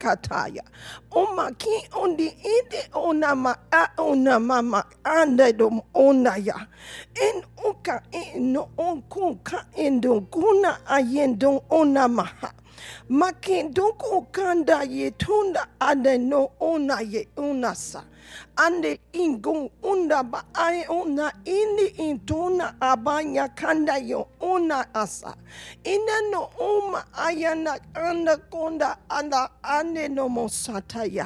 kataya. Omaki ondi inde onama a onamama andedom onaya. En uka eno onkuka endonguna ayendong onamaha. Makendoko kanda yetunda adeno ona ye unasa. Ande ingon unda ba ai ona indi intona abanya kanda yo ona asa. Ina no oma ayana anda konda anda ande no mosataya.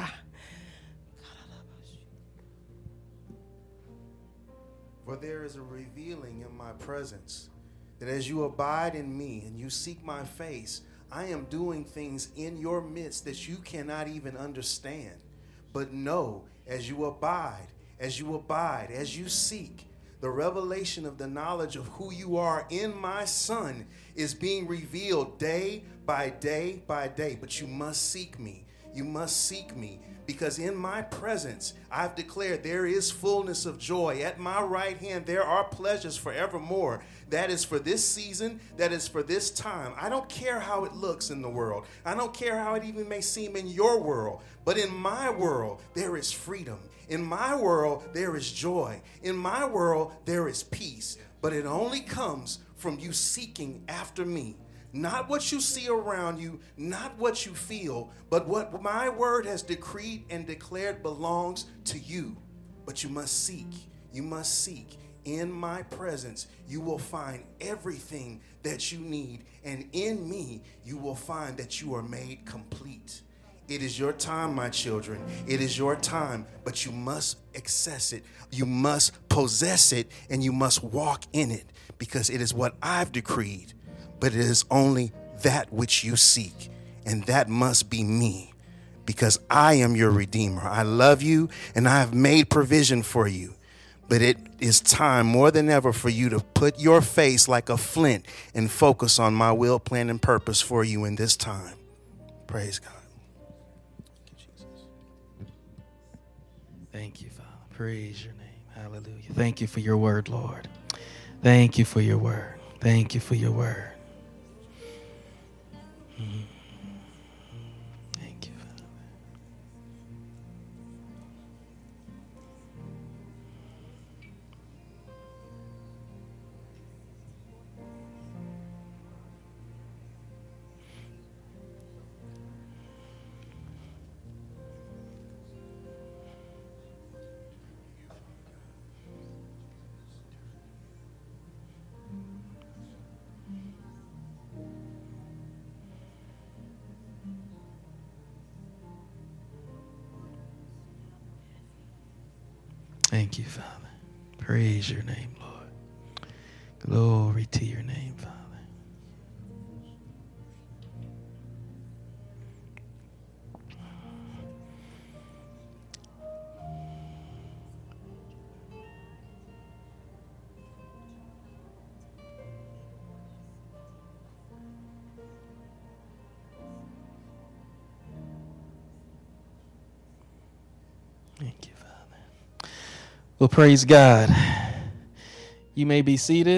For there is a revealing in my presence, that as you abide in me and you seek my face, I am doing things in your midst that you cannot even understand. But know, as you abide, as you seek, the revelation of the knowledge of who you are in my Son is being revealed day by day by day. But you must seek me. You must seek me. Because in my presence, I've declared there is fullness of joy. At my right hand, there are pleasures forevermore. That is for this season. That is for this time. I don't care how it looks in the world. I don't care how it even may seem in your world. But in my world, there is freedom. In my world, there is joy. In my world, there is peace. But it only comes from you seeking after me. Not what you see around you, not what you feel, but what my word has decreed and declared belongs to you. But you must seek. You must seek. In my presence, you will find everything that you need. And in me, you will find that you are made complete. It is your time, my children. It is your time, but you must access it. You must possess it, and you must walk in it, because it is what I've decreed. But it is only that which you seek, and that must be me, because I am your Redeemer. I love you, and I have made provision for you. But it is time more than ever for you to put your face like a flint and focus on my will, plan, and purpose for you in this time. Praise God. Thank you, Father. Praise your name. Hallelujah. Thank you for your word, Lord. Thank you for your word. Thank you for your word. Thank you, Father. Thank you, Father. Praise your name, Lord. Glory to your name, Father. Thank you, Father. Well, praise God. You may be seated.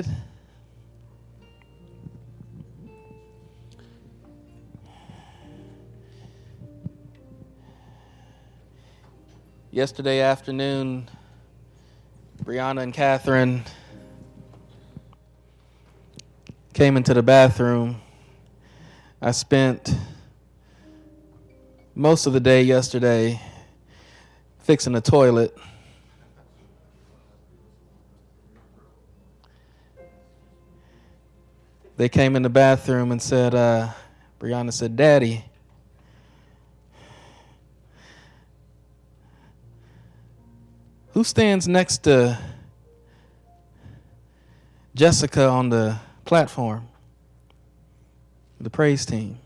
Yesterday afternoon, Brianna and Catherine came into the bathroom. I spent most of the day yesterday fixing the toilet. They came in the bathroom and said, Brianna said, "Daddy, who stands next to Jessica on the platform, the praise team?"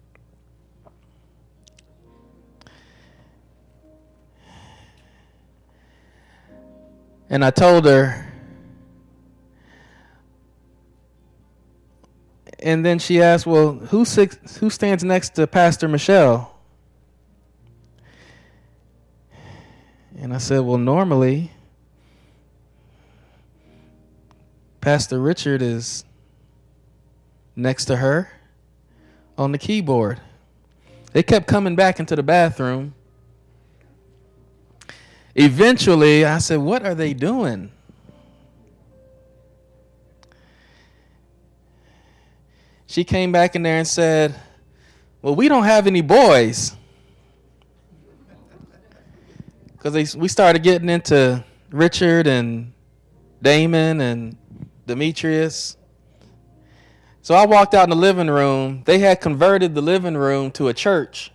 And I told her, and then she asked, "Well, who stands next to Pastor Michelle?" And I said, "Well, normally, Pastor Richard is next to her on the keyboard." They kept coming back into the bathroom. Eventually, I said, what are they doing? She came back in there and said, well, we don't have any boys. Because we started getting into Richard and Damon and Demetrius. So I walked out in the living room. They had converted the living room to a church.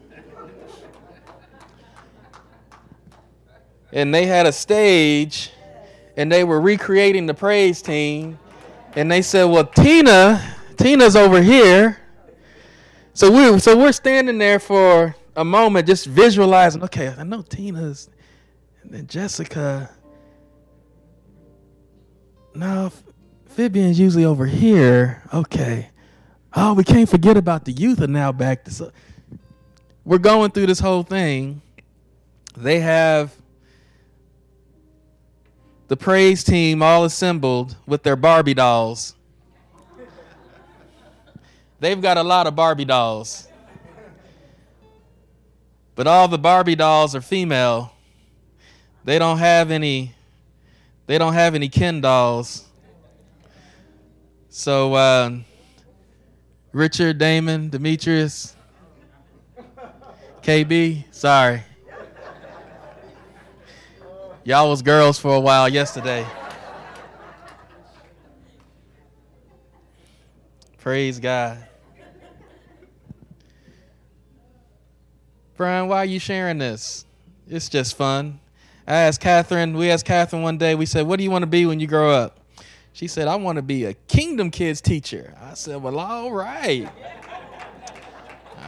And they had a stage, and they were recreating the praise team. And they said, well, Tina's over here. So we're standing there for a moment just visualizing, okay, I know Tina's, and then Jessica. No, Vivian's usually over here. Okay. Oh, we can't forget about the youth are now back. So we're going through this whole thing. They have the praise team all assembled with their Barbie dolls. They've got a lot of Barbie dolls. But all the Barbie dolls are female. They don't have any Ken dolls. So Richard, Damon, Demetrius, KB, sorry. Y'all was girls for a while yesterday. Praise God. Brian, why are you sharing this? It's just fun. We asked Catherine one day, we said, what do you want to be when you grow up? She said, I want to be a Kingdom Kids teacher. I said, well, all right. I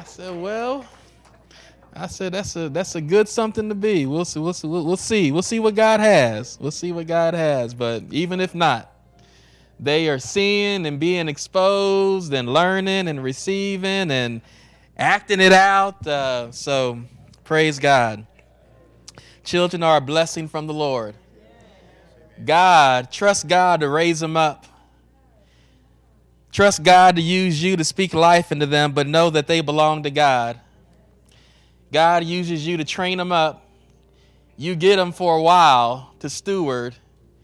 said, that's a good something to be. We'll see what God has. We'll see what God has. But even if not, they are seeing and being exposed and learning and receiving and acting it out. So praise God. Children are a blessing from the Lord. Trust God to raise them up. Trust God to use you to speak life into them, but know that they belong to God. God uses you to train them up. You get them for a while to steward,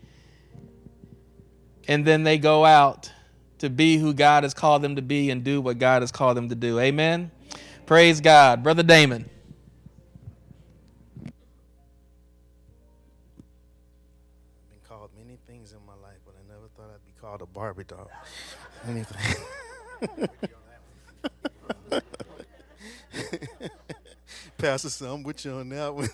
and then they go out to be who God has called them to be and do what God has called them to do. Amen? Praise God. Brother Damon. Things in my life, but I never thought I'd be called a Barbie doll. Pastor, so I'm with you on that one.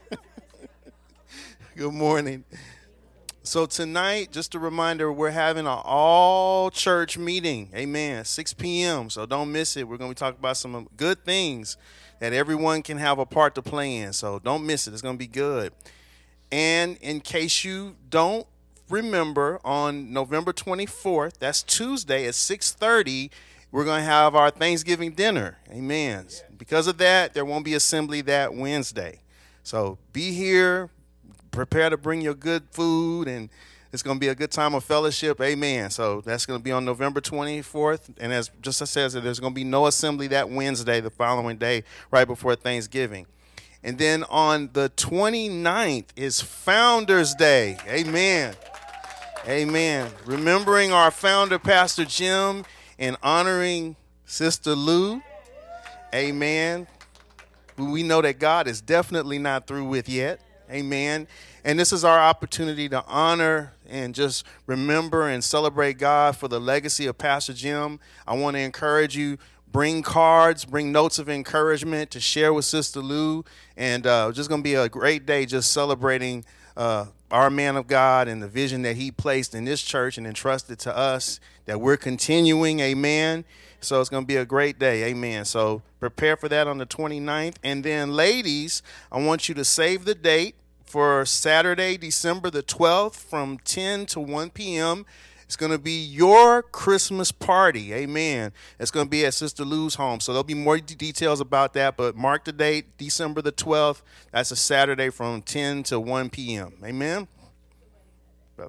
Good morning. So tonight, just a reminder, we're having an all-church meeting. Amen. 6 p.m., so don't miss it. We're going to be talking about some good things that everyone can have a part to play in, so don't miss it. It's going to be good. And in case you don't remember, on November 24th, that's Tuesday at 6:30, we're going to have our Thanksgiving dinner. Amen. Because of that, there won't be assembly that Wednesday. So be here, prepare to bring your good food, and it's going to be a good time of fellowship. Amen. So that's going to be on November 24th. And as just I said, there's going to be no assembly that Wednesday, the following day, right before Thanksgiving. And then on the 29th is Founders Day. Amen. Amen. Remembering our founder, Pastor Jim, and honoring Sister Lou. Amen. Who we know that God is definitely not through with yet. Amen. And this is our opportunity to honor and just remember and celebrate God for the legacy of Pastor Jim. I want to encourage you, bring cards, bring notes of encouragement to share with Sister Lou. And just going to be a great day just celebrating our man of God and the vision that he placed in this church and entrusted to us, that we're continuing. Amen. So it's going to be a great day. Amen. So prepare for that on the 29th. And then, ladies, I want you to save the date for Saturday, December the 12th from 10 to 1 p.m. It's going to be your Christmas party. Amen. It's going to be at Sister Lou's home. So there'll be more details about that, but mark the date, December the 12th. That's a Saturday from 10 to 1 p.m. Amen. Brother.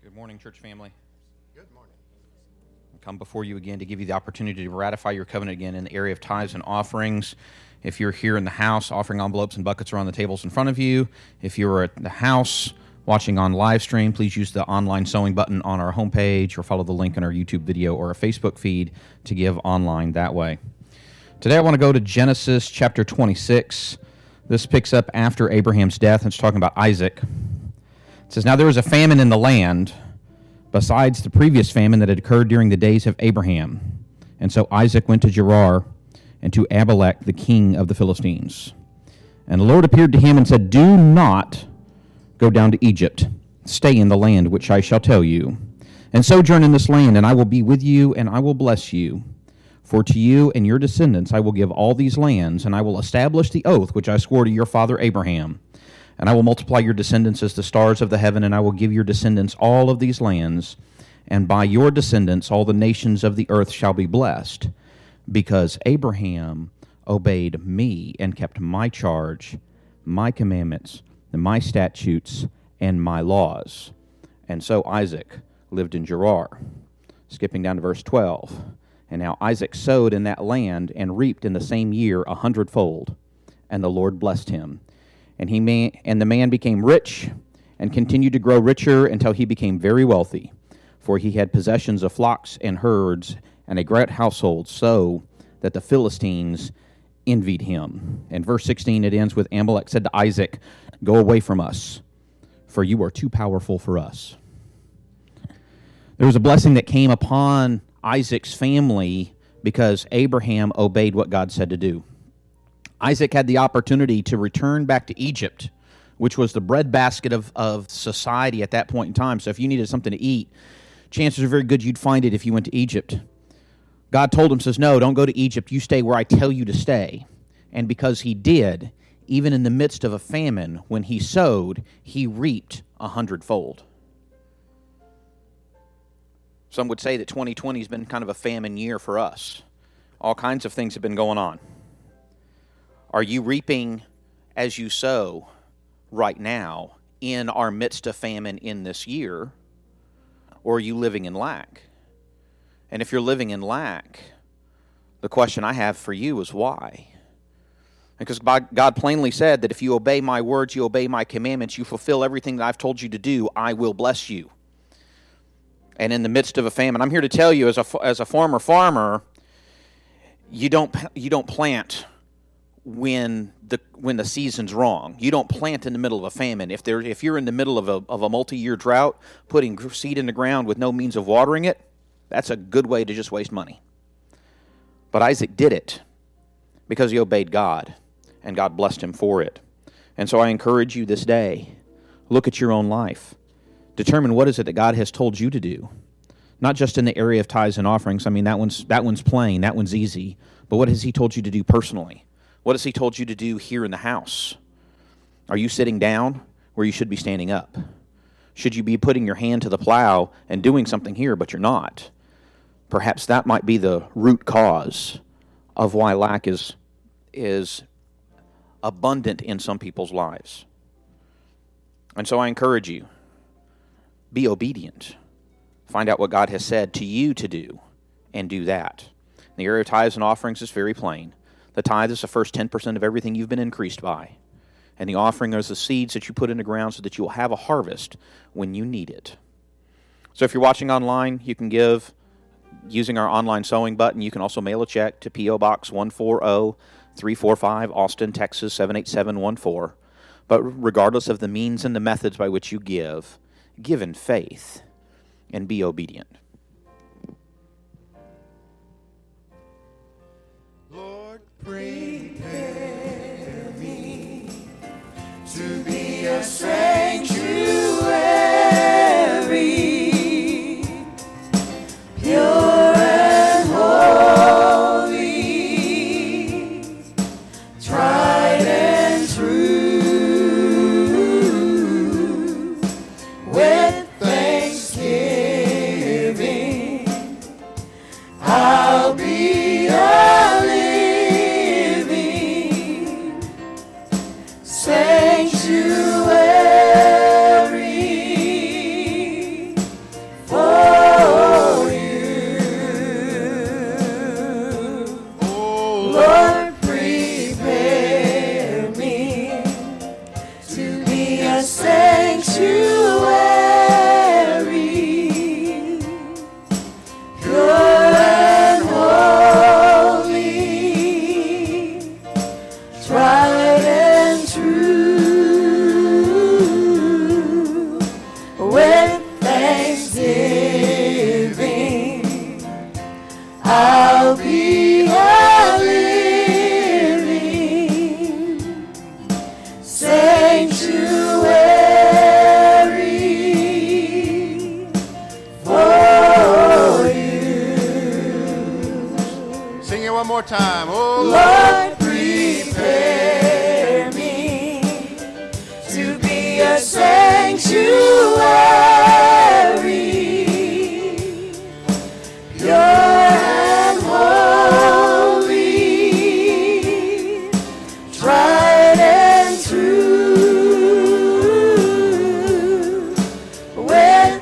Good morning, church family. Good morning. I come before you again to give you the opportunity to ratify your covenant again in the area of tithes and offerings. If you're here in the house, offering envelopes and buckets are on the tables in front of you. If you're at the house watching on live stream, please use the online sewing button on our homepage or follow the link in our YouTube video or our Facebook feed to give online that way. Today I want to go to Genesis chapter 26. This picks up after Abraham's death, and it's talking about Isaac. It says, "Now there was a famine in the land, besides the previous famine that had occurred during the days of Abraham. And so Isaac went to Gerar and to Abimelech, the king of the Philistines. And the Lord appeared to him and said, 'Do not go down to Egypt. Stay in the land which I shall tell you, and sojourn in this land, and I will be with you, and I will bless you. For to you and your descendants I will give all these lands, and I will establish the oath which I swore to your father Abraham. And I will multiply your descendants as the stars of the heaven, and I will give your descendants all of these lands. And by your descendants all the nations of the earth shall be blessed, because Abraham obeyed me and kept my charge, my commandments, and my statutes, and my laws.' And so Isaac lived in Gerar." Skipping down to verse 12. "And now Isaac sowed in that land and reaped in the same year 100-fold. And the Lord blessed him. And the man became rich and continued to grow richer until he became very wealthy. For he had possessions of flocks and herds and a great household, so that the Philistines envied him." And verse 16, it ends with, "Amalek said to Isaac, 'Go away from us, for you are too powerful for us.'" There was a blessing that came upon Isaac's family because Abraham obeyed what God said to do. Isaac had the opportunity to return back to Egypt, which was the breadbasket of society at that point in time. So if you needed something to eat, chances are very good you'd find it if you went to Egypt. God told him, says, "No, don't go to Egypt. You stay where I tell you to stay." And because he did, even in the midst of a famine, when he sowed, he reaped 100-fold. Some would say that 2020 has been kind of a famine year for us. All kinds of things have been going on. Are you reaping as you sow right now in our midst of famine in this year, or are you living in lack? And if you're living in lack, the question I have for you is why? Because God plainly said that if you obey my words, you obey my commandments, you fulfill everything that I've told you to do, I will bless you. And in the midst of a famine, I'm here to tell you, as a former farmer, you don't plant when the season's wrong. You don't plant in the middle of a famine. If you're in the middle of a multi-year drought, putting seed in the ground with no means of watering it, that's a good way to just waste money. But Isaac did it because he obeyed God, and God blessed him for it. And so I encourage you this day, look at your own life. Determine what is it that God has told you to do. Not just in the area of tithes and offerings. I mean, that one's plain, that one's easy. But what has he told you to do personally? What has he told you to do here in the house? Are you sitting down where you should be standing up? Should you be putting your hand to the plow and doing something here, but you're not? Perhaps that might be the root cause of why lack is abundant in some people's lives. And so I encourage you, be obedient. Find out what God has said to you to do, and do that. The area of tithes and offerings is very plain. The tithe is the first 10% of everything you've been increased by. And the offering is the seeds that you put in the ground so that you will have a harvest when you need it. So if you're watching online, you can give using our online sewing button. You can also mail a check to P.O. Box 140345, Austin, Texas 78714. But regardless of the means and the methods by which you give in faith and be obedient. Lord, prepare me to be a sanctuary, pure and holy, tried and true, with thanksgiving, I'll be a living sanctuary. more time. Oh, Lord, prepare me to be a sanctuary, pure and holy, tried and true, with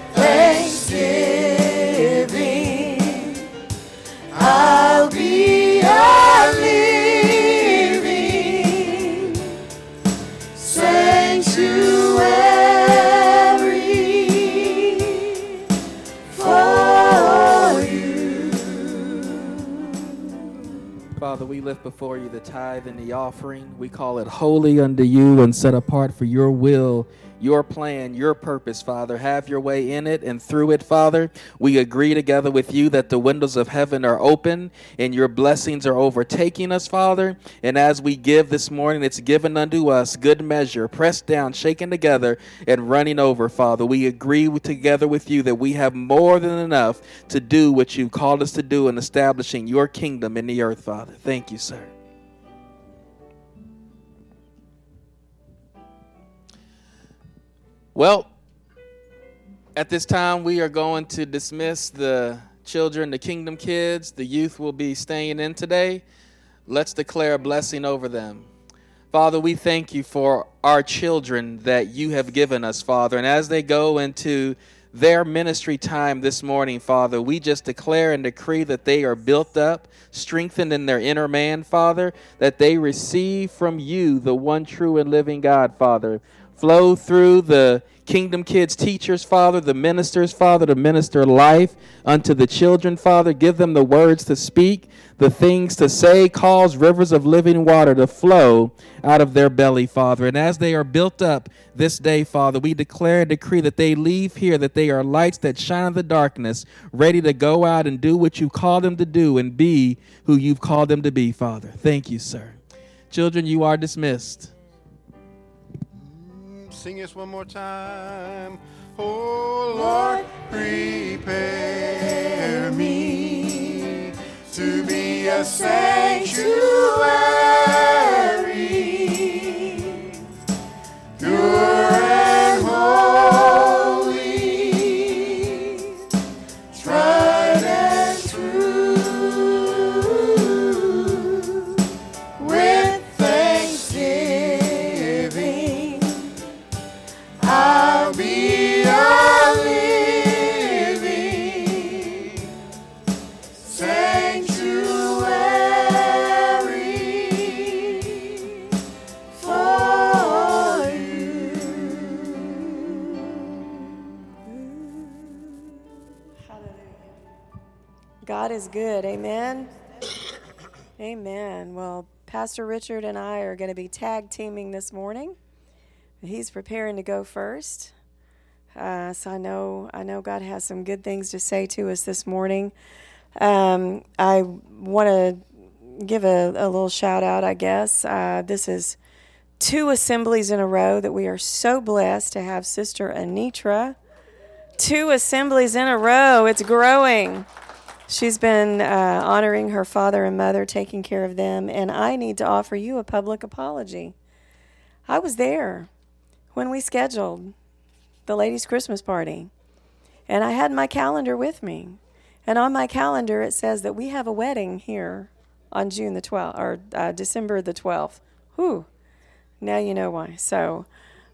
thanksgiving, I'll be a living sanctuary for you. Father, we lift before you the tithe and the offering. We call it holy unto you and set apart for your will, your plan, your purpose, Father. Have your way in it and through it, Father. We agree together with you that the windows of heaven are open and your blessings are overtaking us, Father. And as we give this morning, it's given unto us good measure, pressed down, shaken together, and running over, Father. We agree together with you that we have more than enough to do what you've called us to do in establishing your kingdom in the earth, Father. Thank you, sir. Well, at this time, we are going to dismiss the children, the kingdom kids. The youth will be staying in today. Let's declare a blessing over them. Father, we thank you for our children that you have given us, Father. And as they go into their ministry time this morning, Father, we just declare and decree that they are built up, strengthened in their inner man, Father, that they receive from you, the one true and living God, Father. Flow through the Kingdom Kids teachers, Father, the ministers, Father, to minister life unto the children, Father. Give them the words to speak, the things to say. Cause rivers of living water to flow out of their belly, Father. And as they are built up this day, Father, we declare and decree that they leave here, that they are lights that shine in the darkness, ready to go out and do what you called them to do and be who you've called them to be, Father. Thank you, sir. Children, you are dismissed. Sing us one more time. Oh, Lord, prepare me to be a sanctuary, pure and holy, tried and true, with thanksgiving. I'll be a living sanctuary for you. God is good. Amen. Amen. Well, Pastor Richard and I are going to be tag teaming this morning. He's preparing to go first. So I know God has some good things to say to us this morning. I want to give a little shout out, I guess. This is 2 assemblies in a row that we are so blessed to have Sister Anitra. 2 assemblies in a row. It's growing. She's been honoring her father and mother, taking care of them, and I need to offer you a public apology. I was there when we scheduled the ladies' Christmas party, and I had my calendar with me, and on my calendar it says that we have a wedding here on June the 12th, or December the 12th. Whew, now you know why. So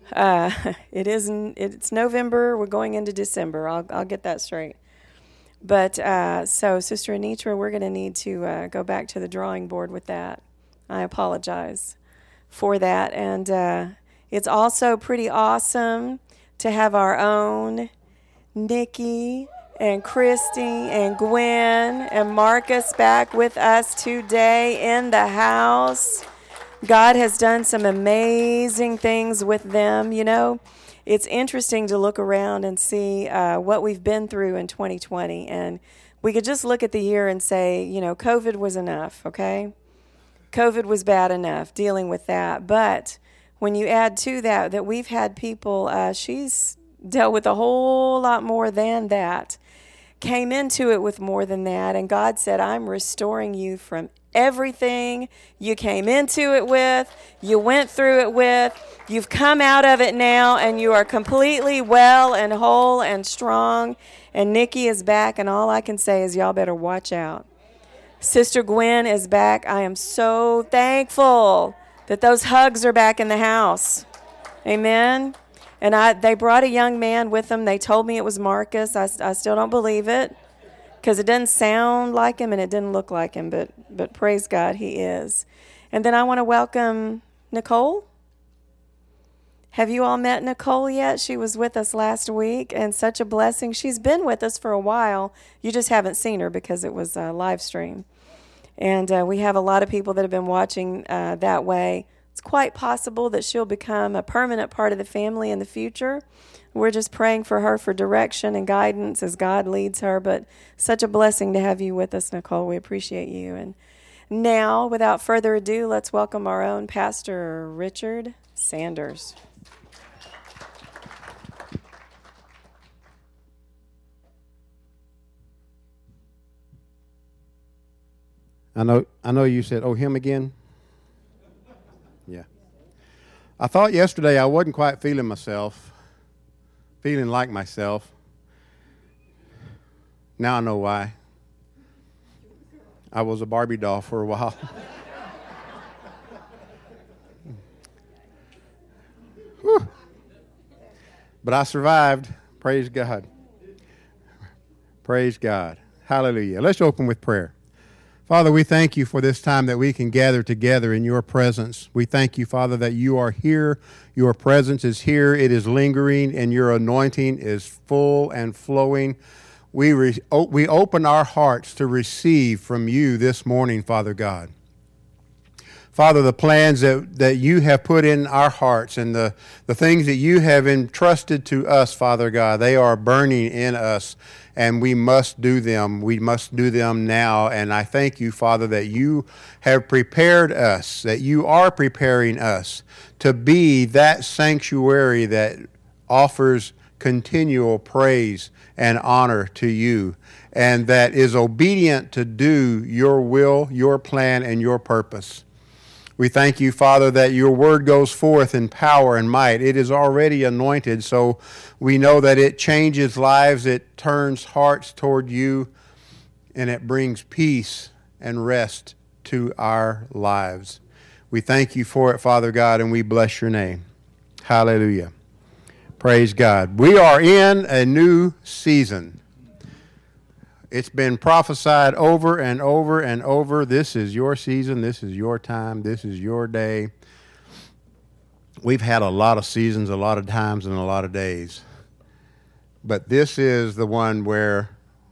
it's November, we're going into December. I'll get that straight. But so Sister Anitra, we're going to need to go back to the drawing board with that. I apologize for that. And it's also pretty awesome to have our own Nikki and Christy and Gwen and Marcus back with us today in the house. God has done some amazing things with them. You know, it's interesting to look around and see what we've been through in 2020. And we could just look at the year and say, you know, COVID was enough, okay? COVID was bad enough dealing with that. But when you add to that we've had people, she's dealt with a whole lot more than that. came into it with more than that. And God said, I'm restoring you from everything you came into it with, you went through it with, you've come out of it now, and you are completely well and whole and strong. And Nikki is back, and all I can say is y'all better watch out. Sister Gwen is back. I am so thankful that those hugs are back in the house. Amen. And they brought a young man with them. They told me it was Marcus. I still don't believe it because it doesn't sound like him and it didn't look like him, but praise God, he is. And then I want to welcome Nicole. Have you all met Nicole yet? She was with us last week, and such a blessing. She's been with us for a while. You just haven't seen her because it was a live stream. And we have a lot of people that have been watching that way. It's quite possible that she'll become a permanent part of the family in the future. We're just praying for her for direction and guidance as God leads her. But such a blessing to have you with us, Nicole. We appreciate you. And now, without further ado, let's welcome our own Pastor Richard Sanders. I know you said, oh, him again? Yeah. I thought yesterday I wasn't quite feeling like myself. Now I know why. I was a Barbie doll for a while. Whew. But I survived. Praise God. Praise God. Hallelujah. Let's open with prayer. Father, we thank you for this time that we can gather together in your presence. We thank you, Father, that you are here. Your presence is here. It is lingering, and your anointing is full and flowing. We open our hearts to receive from you this morning, Father God. Father, the plans that you have put in our hearts and the things that you have entrusted to us, Father God, they are burning in us, and we must do them. We must do them now. And I thank you, Father, that you have prepared us, that you are preparing us to be that sanctuary that offers continual praise and honor to you, and that is obedient to do your will, your plan, and your purpose. We thank you, Father, that your word goes forth in power and might. It is already anointed, so we know that it changes lives, it turns hearts toward you, and it brings peace and rest to our lives. We thank you for it, Father God, and we bless your name. Hallelujah. Praise God. We are in a new season. It's been prophesied over and over and over. This is your season. This is your time. This is your day. We've had a lot of seasons, a lot of times, and a lot of days. But this is the one where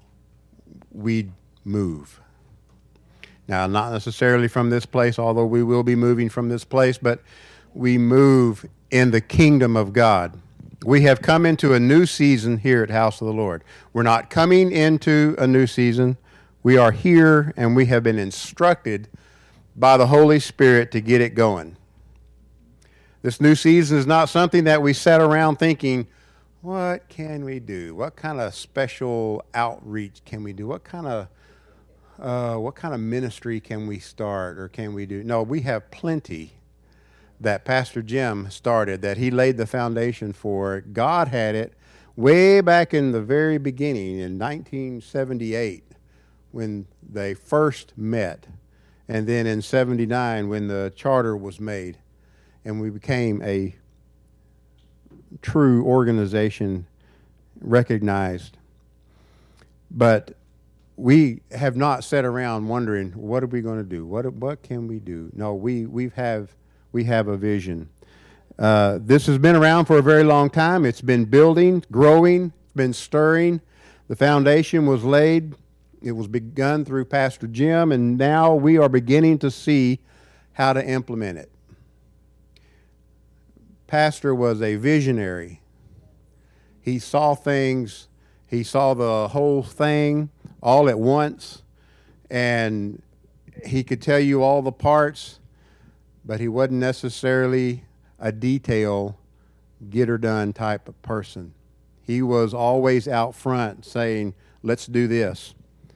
we move. Now, not necessarily from this place, although we will be moving from this place, but we move in the kingdom of God. We have come into a new season here at House of the Lord. We're not coming into a new season. We are here, and we have been instructed by the Holy Spirit to get it going. This new season is not something that we sat around thinking, what can we do? What kind of special outreach can we do? What kind of ministry can we start or can we do? No, we have plenty that Pastor Jim started, that he laid the foundation for. God had it way back in the very beginning in 1978 when they first met, and then in 79 when the charter was made and we became a true organization recognized. But we have not sat around wondering, what are we going to do? What can we do? No, we have a vision. This has been around for a very long time. It's been building, growing, been stirring. The foundation was laid. It was begun through Pastor Jim, and now we are beginning to see how to implement it. Pastor was a visionary. He saw things. He saw the whole thing all at once, and he could tell you all the parts, but he wasn't necessarily a detail, get-her-done type of person. He was always out front saying, let's do this.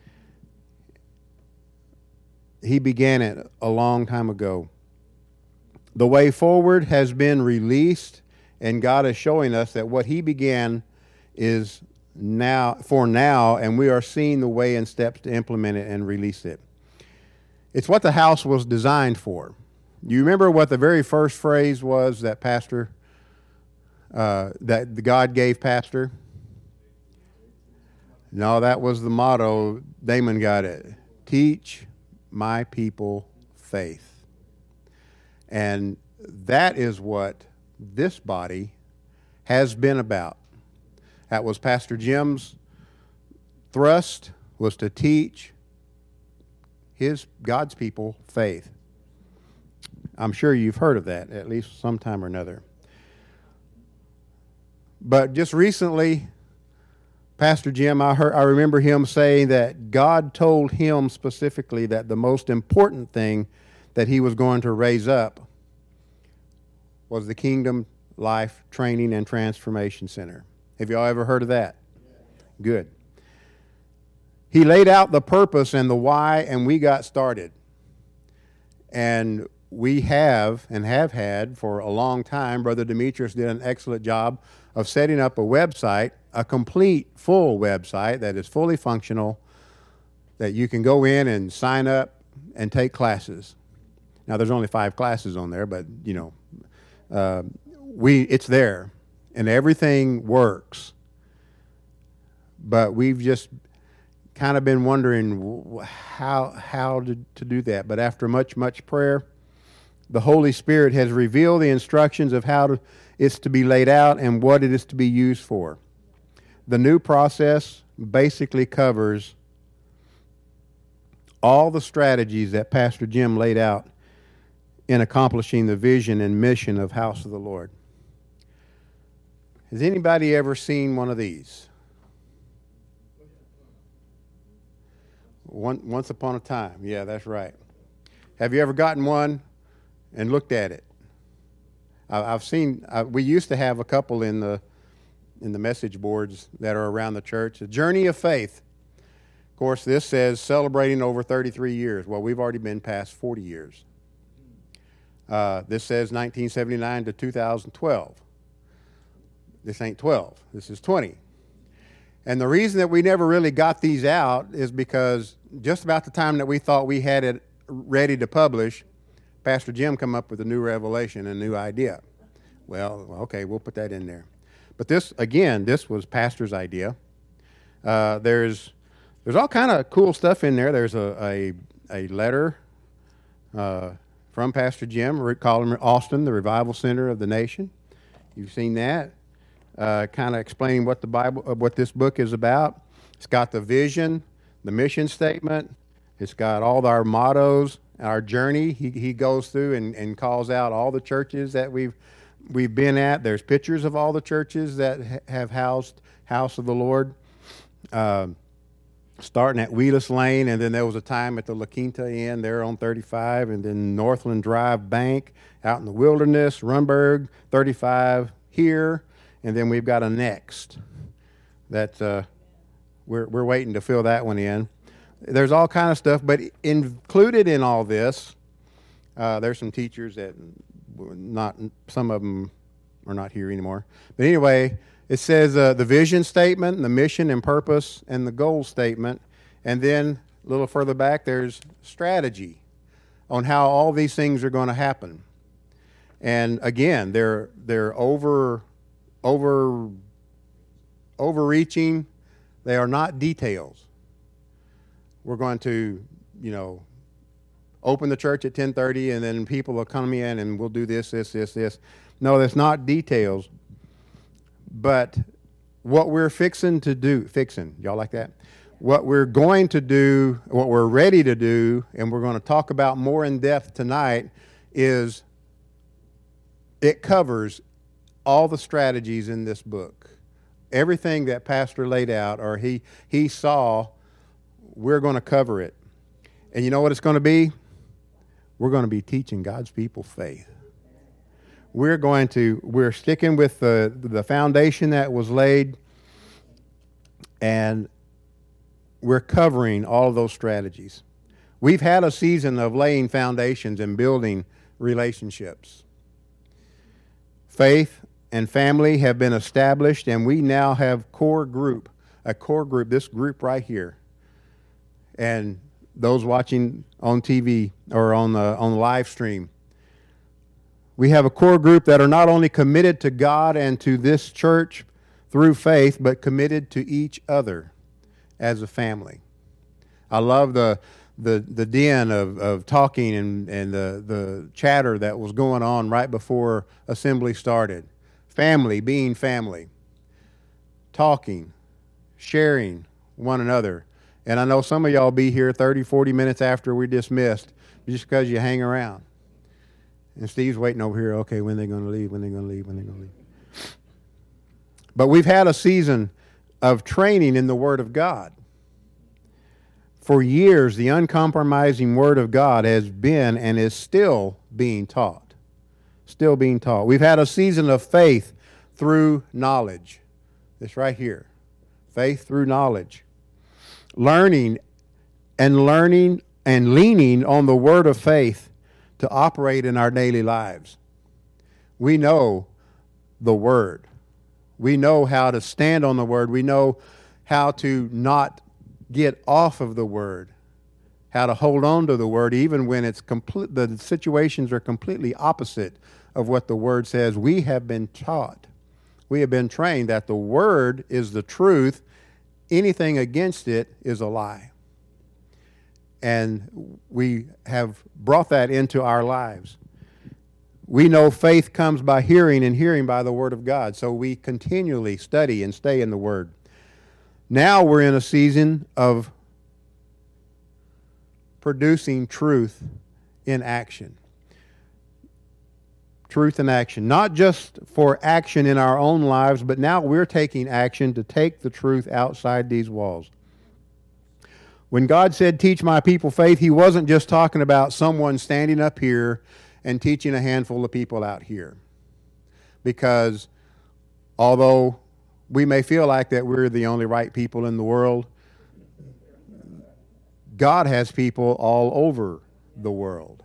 He began it a long time ago. The way forward has been released, and God is showing us that what he began is now, and we are seeing the way and steps to implement it and release it. It's what the house was designed for. You remember what the very first phrase was that that God gave Pastor? No, that was the motto. Damon got it. Teach my people faith. And that is what this body has been about. That was Pastor Jim's thrust, was to teach God's people faith. I'm sure you've heard of that at least sometime or another. But just recently, Pastor Jim, I remember him saying that God told him specifically that the most important thing that he was going to raise up was the Kingdom Life Training and Transformation Center. Have y'all ever heard of that? Good. He laid out the purpose and the why, and we got started. And we have had for a long time. Brother Demetrius did an excellent job of setting up a website, a complete, full website that is fully functional, that you can go in and sign up and take classes. Now, there's only 5 classes on there, but, it's there, and everything works. But we've just kind of been wondering how to do that. But after much prayer, the Holy Spirit has revealed the instructions of how it's to be laid out and what it is to be used for. The new process basically covers all the strategies that Pastor Jim laid out in accomplishing the vision and mission of House of the Lord. Has anybody ever seen one of these? Once upon a time. Yeah, that's right. Have you ever gotten one and looked at it? I've seen. We used to have a couple in the message boards that are around the church. A Journey of Faith. Of course, this says celebrating over 33 years. Well, we've already been past 40 years. This says 1979 to 2012. This ain't 12. This is 20. And the reason that we never really got these out is because just about the time that we thought we had it ready to publish, Pastor Jim come up with a new revelation, a new idea. Well, okay, we'll put that in there. But this was Pastor's idea. There's all kind of cool stuff in there. There's a letter from Pastor Jim, calling Austin the Revival Center of the Nation. You've seen that. Kind of explaining what this book is about. It's got the vision, the mission statement. It's got all our mottos, our journey. He goes through and calls out all the churches that we've been at. There's pictures of all the churches that have housed House of the Lord. Starting at Wheelus Lane, and then there was a time at the La Quinta Inn there on 35, and then Northland Drive Bank out in the wilderness, Runberg, 35 here, and then we've got a next that we're waiting to fill that one in. There's all kind of stuff, but included in all this, there's some teachers that some of them are not here anymore. But anyway, it says the vision statement, the mission and purpose, and the goal statement. And then a little further back, there's strategy on how all these things are going to happen. And again, they're overreaching. They are not details. We're going to, open the church at 10:30, and then people will come in and we'll do this. No, that's not details. But what we're y'all like that? What we're going to do, what we're ready to do, and we're going to talk about more in depth tonight, is it covers all the strategies in this book. Everything that Pastor laid out or he saw, we're going to cover it. And you know what it's going to be? We're going to be teaching God's people faith. We're sticking with the foundation that was laid And we're covering all of those strategies. We've had a season of laying foundations and building relationships. Faith and family have been established, and we now have a core group, this group right here. And those watching on TV or on the live stream, we have a core group that are not only committed to God and to this church through faith, but committed to each other as a family. I love the din of talking and the chatter that was going on right before assembly started. Family being family. Talking, sharing one another. And I know some of y'all be here 30, 40 minutes after we're dismissed just because you hang around. And Steve's waiting over here, okay, when they're going to leave, when they're going to leave, when they're going to leave. But we've had a season of training in the Word of God. For years, the uncompromising Word of God has been and is still being taught. Still being taught. We've had a season of faith through knowledge. This right here. Faith through knowledge. Learning and leaning on the Word of faith to operate in our daily lives. We know the Word. We know how to stand on the Word. We know how to not get off of the Word, how to hold on to the Word even when the situations are completely opposite of what the Word says. We have been taught, we have been trained that the Word is the truth. Anything against it is a lie. And we have brought that into our lives. We know faith comes by hearing and hearing by the Word of God. So we continually study and stay in the Word. Now we're in a season of producing truth in action. Truth in action. Not just for action in our own lives, but now we're taking action to take the truth outside these walls. When God said, teach my people faith, He wasn't just talking about someone standing up here and teaching a handful of people out here. Because although we may feel like that we're the only right people in the world, God has people all over the world.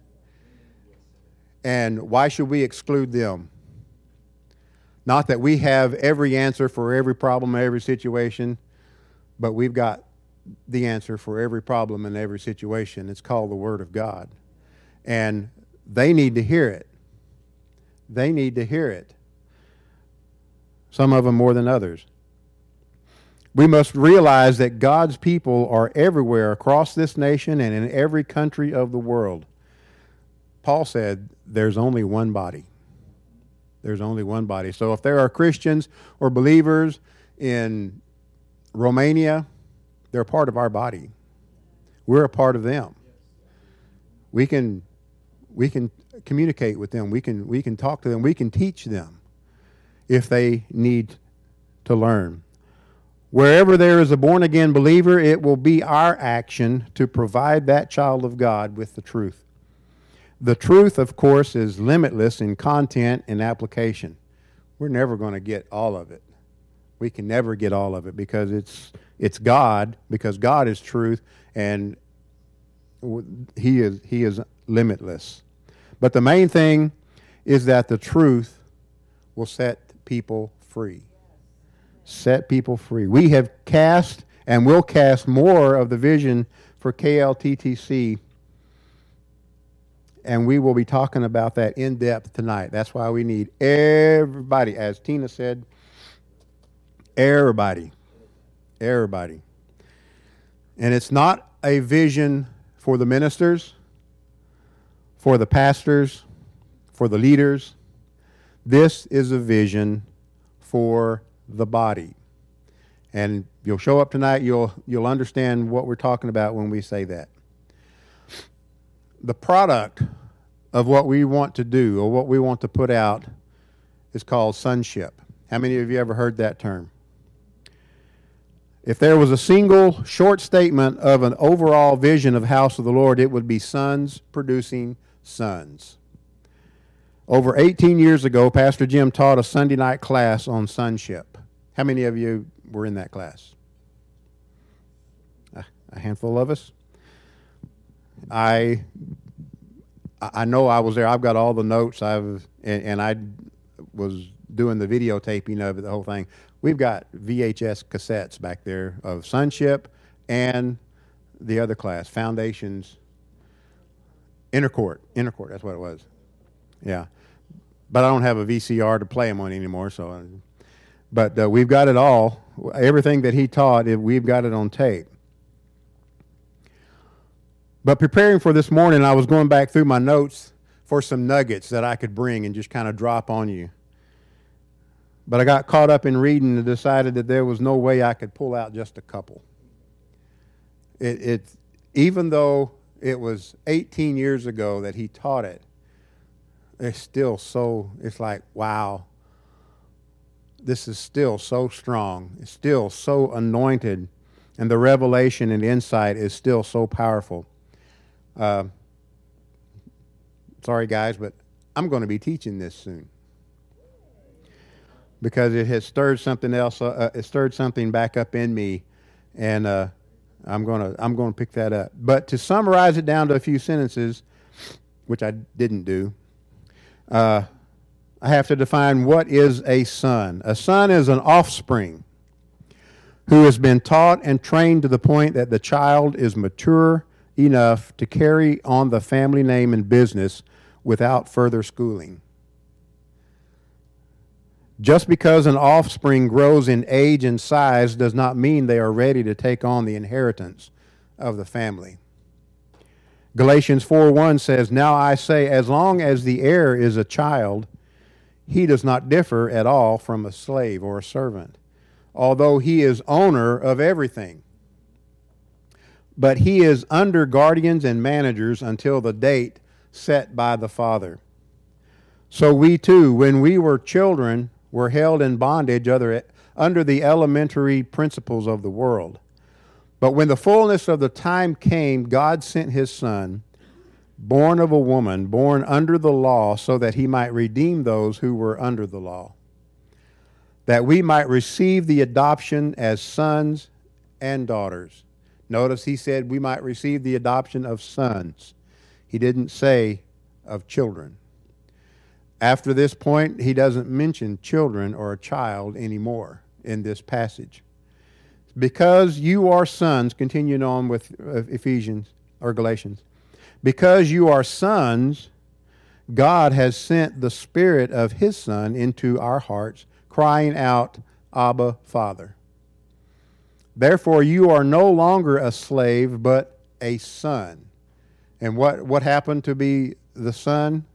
And why should we exclude them? Not that we have every answer for every problem, every situation, but we've got the answer for every problem in every situation. It's called the Word of God. And they need to hear it. They need to hear it. Some of them more than others. We must realize that God's people are everywhere across this nation and in every country of the world. Paul said, there's only one body. There's only one body. So if there are Christians or believers in Romania, they're part of our body. We're a part of them. We can communicate with them. We can talk to them. We can teach them if they need to learn. Wherever there is a born-again believer, it will be our action to provide that child of God with the truth. The truth, of course, is limitless in content and application. We're never going to get all of it. We can never get all of it because it's God, because God is truth, and He is limitless. But the main thing is that the truth will set people free. Set people free. We have cast and will cast more of the vision for KLTTC, and we will be talking about that in depth tonight. That's why we need everybody, as Tina said, everybody. And it's not a vision for the ministers, for the pastors, for the leaders. This is a vision for the body. And you'll show up tonight, you'll understand what we're talking about when we say that. The product of what we want to do or what we want to put out is called sonship. How many of you ever heard that term? If there was a single short statement of an overall vision of House of the Lord, it would be sons producing sons. Over 18 years ago, Pastor Jim taught a Sunday night class on sonship. How many of you were in that class? a handful of us. I know I was there. I've got all the notes. And I was doing the videotaping of it, the whole thing. We've got VHS cassettes back there of Sonship and the other class, Foundations, Intercourt, that's what it was. Yeah. But I don't have a VCR to play them on anymore. But we've got it all. Everything that he taught, we've got it on tape. But preparing for this morning, I was going back through my notes for some nuggets that I could bring and just kind of drop on you. But I got caught up in reading and decided that there was no way I could pull out just a couple. Even though it was 18 years ago that he taught it, it's like, wow, this is still so strong. It's still so anointed, and the revelation and insight is still so powerful. Sorry, guys, but I'm going to be teaching this soon because it has stirred something else. It stirred something back up in me, and I'm going to pick that up. But to summarize it down to a few sentences, which I didn't do, I have to define what is a son. A son is an offspring who has been taught and trained to the point that the child is mature enough to carry on the family name and business without further schooling. Just because an offspring grows in age and size does not mean they are ready to take on the inheritance of the family. Galatians 4:1 says, "Now I say, as long as the heir is a child, he does not differ at all from a slave or a servant, although he is owner of everything. But he is under guardians and managers until the date set by the Father. So we too, when we were children, were held in bondage under the elementary principles of the world. But when the fullness of the time came, God sent his Son, born of a woman, born under the law, so that he might redeem those who were under the law, that we might receive the adoption as sons and daughters." Notice he said we might receive the adoption of sons. He didn't say of children. After this point, he doesn't mention children or a child anymore in this passage. Because you are sons, continuing on with Ephesians or Galatians, because you are sons, God has sent the Spirit of his Son into our hearts, crying out, "Abba, Father." Therefore, you are no longer a slave, but a son. And what happened to be the son?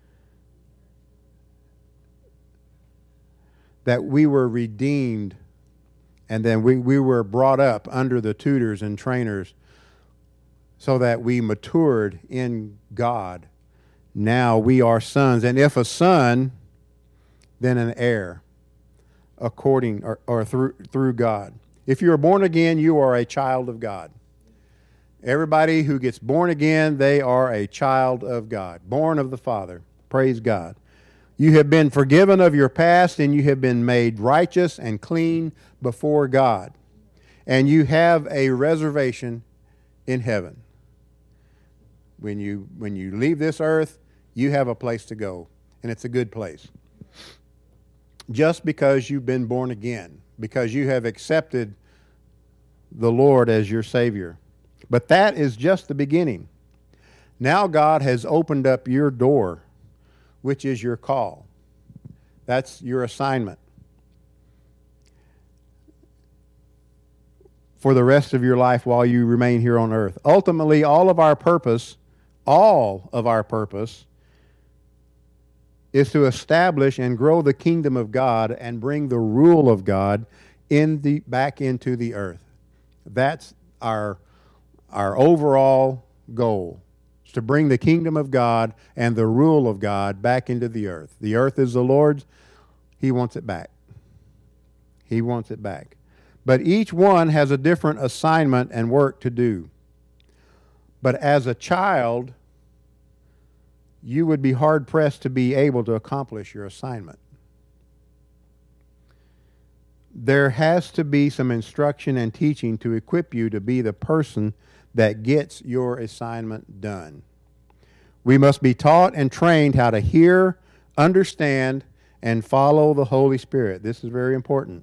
That we were redeemed, and then we were brought up under the tutors and trainers so that we matured in God. Now we are sons. And if a son, then an heir, according or through God. If you are born again, you are a child of God. Everybody who gets born again, they are a child of God, born of the Father. Praise God. You have been forgiven of your past, and you have been made righteous and clean before God. And you have a reservation in heaven. When you leave this earth, you have a place to go, and it's a good place. Just because you've been born again, because you have accepted the Lord as your Savior. But that is just the beginning. Now God has opened up your door, which is your call. That's your assignment for the rest of your life while you remain here on earth. Ultimately, all of our purpose is to establish and grow the kingdom of God and bring the rule of God back into the earth. That's our overall goal, is to bring the kingdom of God and the rule of God back into the earth. The earth is the Lord's. He wants it back. He wants it back. But each one has a different assignment and work to do. But as a child, you would be hard-pressed to be able to accomplish your assignment. there has to be some instruction and teaching to equip you to be the person that gets your assignment done. We must be taught and trained how to hear, understand, and follow the Holy Spirit. This is very important.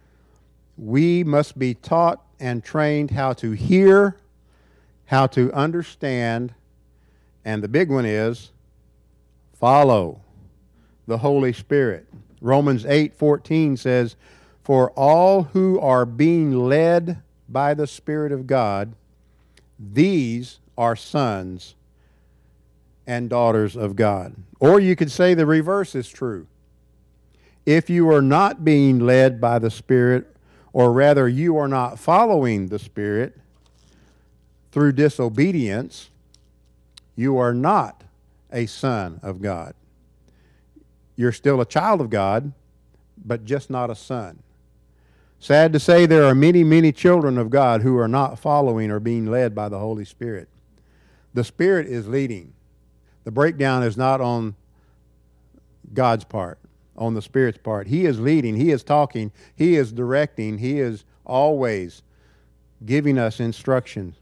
We must be taught and trained how to hear, how to understand, and the big one is follow the Holy Spirit. Romans 8:14 says, "For all who are being led by the Spirit of God, these are sons and daughters of God." Or you could say the reverse is true. If you are not being led by the Spirit, or rather you are not following the Spirit through disobedience, you are not a son of God. You're still a child of God, but just not a son. Sad to say, there are many, many children of God who are not following or being led by the Holy Spirit. The Spirit is leading. The breakdown is not on God's part, on the Spirit's part. He is leading. He is talking. He is directing. He is always giving us instructions.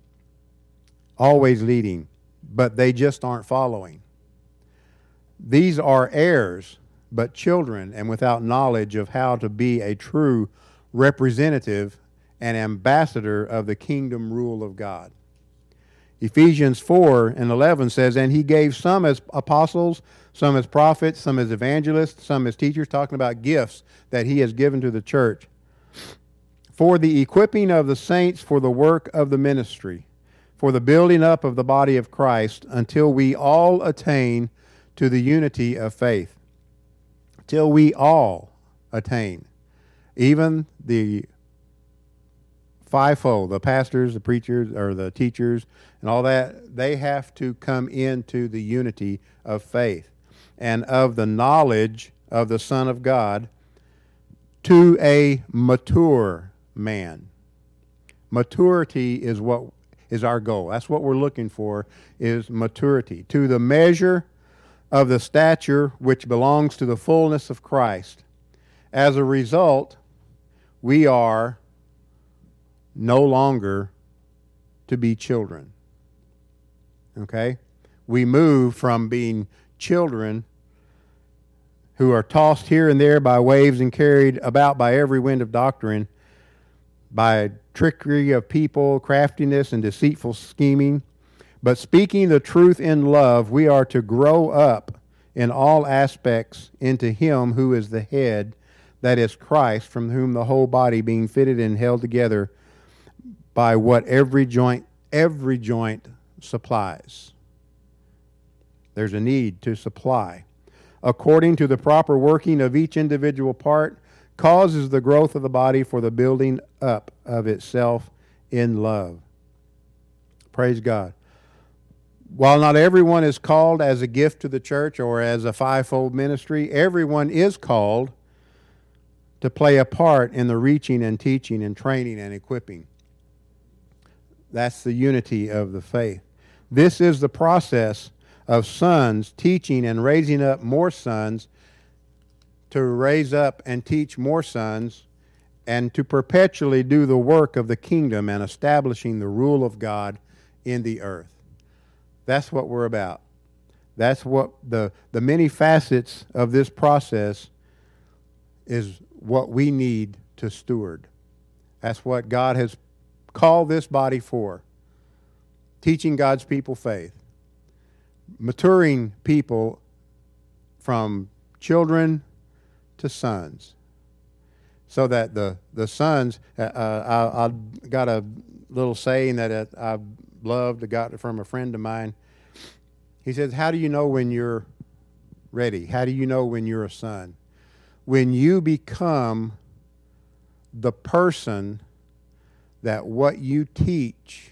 Always leading. But they just aren't following. These are heirs, but children, and without knowledge of how to be a true representative and ambassador of the kingdom rule of God. Ephesians 4:11 says, "And he gave some as apostles, some as prophets, some as evangelists, some as teachers," talking about gifts that he has given to the church, "for the equipping of the saints for the work of the ministry, for the building up of the body of Christ, until we all attain to the unity of faith." Till we all attain. Even the fivefold, the pastors, the preachers, or the teachers, and all that, they have to come into the unity of faith and of the knowledge of the Son of God to a mature man. Maturity is what is our goal. That's what we're looking for, is maturity. To the measure of the stature which belongs to the fullness of Christ. As a result, we are no longer to be children. Okay? We move from being children who are tossed here and there by waves and carried about by every wind of doctrine, by trickery of people, craftiness, and deceitful scheming. But speaking the truth in love, we are to grow up in all aspects into Him who is the head, that is Christ, from whom the whole body, being fitted and held together by what every joint supplies. There's a need to supply. According to the proper working of each individual part, causes the growth of the body for the building up of itself in love. Praise God. While not everyone is called as a gift to the church or as a fivefold ministry, everyone is called to play a part in the reaching and teaching and training and equipping. That's the unity of the faith. This is the process of sons teaching and raising up more sons, to raise up and teach more sons, and to perpetually do the work of the kingdom and establishing the rule of God in the earth. That's what we're about. That's what the many facets of this process is what we need to steward. That's what God has called this body for. Teaching God's people faith. Maturing people from children to sons. So that the sons, I got a little saying that I loved, got it from a friend of mine. He says, how do you know when you're ready? How do you know when you're a son? When you become the person that what you teach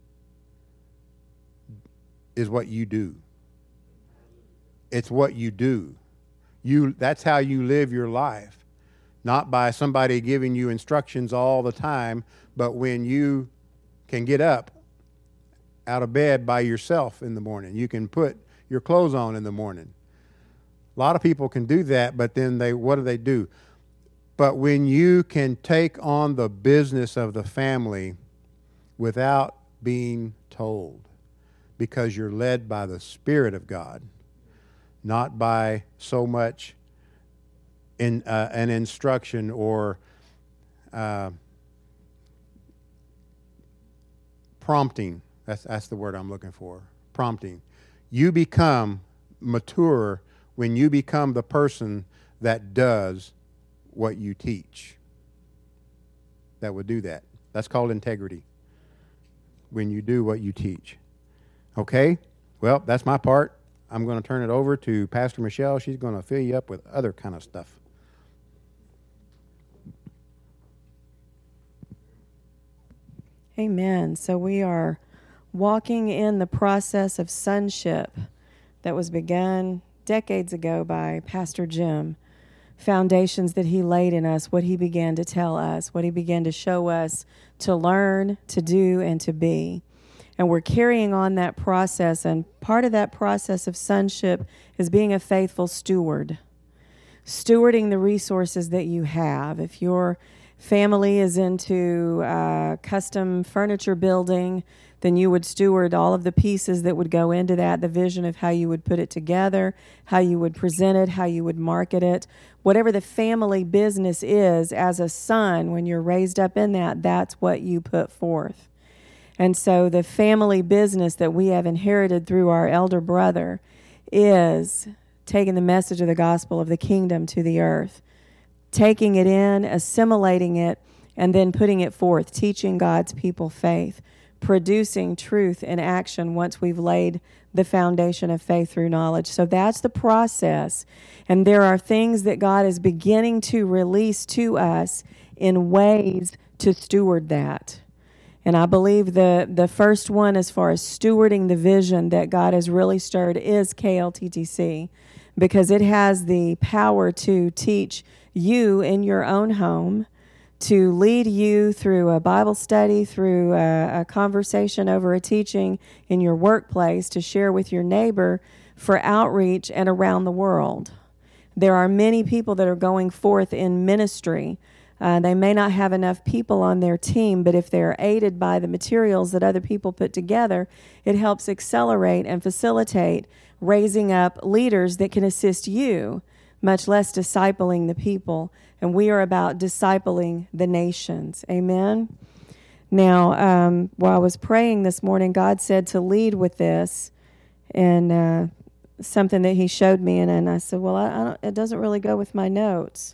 is what you do. It's what you do. That's how you live your life. Not by somebody giving you instructions all the time, but when you can get up out of bed by yourself in the morning. You can put your clothes on in the morning. A lot of people can do that, but then what do? But when you can take on the business of the family without being told, because you're led by the Spirit of God, not by so much in an instruction or prompting. That's the word I'm looking for. Prompting. You become mature when you become the person that does what you teach. That would do that. That's called integrity. When you do what you teach. Okay? Well, that's my part. I'm going to turn it over to Pastor Michelle. She's going to fill you up with other kind of stuff. Amen. So we are walking in the process of sonship that was begun decades ago by Pastor Jim. Foundations that he laid in us, what he began to tell us, what he began to show us to learn, to do, and to be. And we're carrying on that process, and part of that process of sonship is being a faithful steward. Stewarding the resources that you have. If your family is into custom furniture building, then you would steward all of the pieces that would go into that, the vision of how you would put it together, how you would present it, how you would market it. Whatever the family business is, as a son, when you're raised up in that, that's what you put forth. And so the family business that we have inherited through our elder brother is taking the message of the gospel of the kingdom to the earth, taking it in, assimilating it, and then putting it forth, teaching God's people faith, producing truth in action once we've laid the foundation of faith through knowledge. So that's the process. And there are things that God is beginning to release to us in ways to steward that. And I believe the first one, as far as stewarding the vision that God has really stirred, is KLTTC, because it has the power to teach you in your own home, to lead you through a Bible study, through a conversation over a teaching in your workplace, to share with your neighbor for outreach and around the world. There are many people that are going forth in ministry. They may not have enough people on their team, but if they're aided by the materials that other people put together, it helps accelerate and facilitate raising up leaders that can assist you, much less discipling the people. And we are about discipling the nations. Amen? Now, while I was praying this morning, God said to lead with this, and something that he showed me, and I said, well, I don't, it doesn't really go with my notes.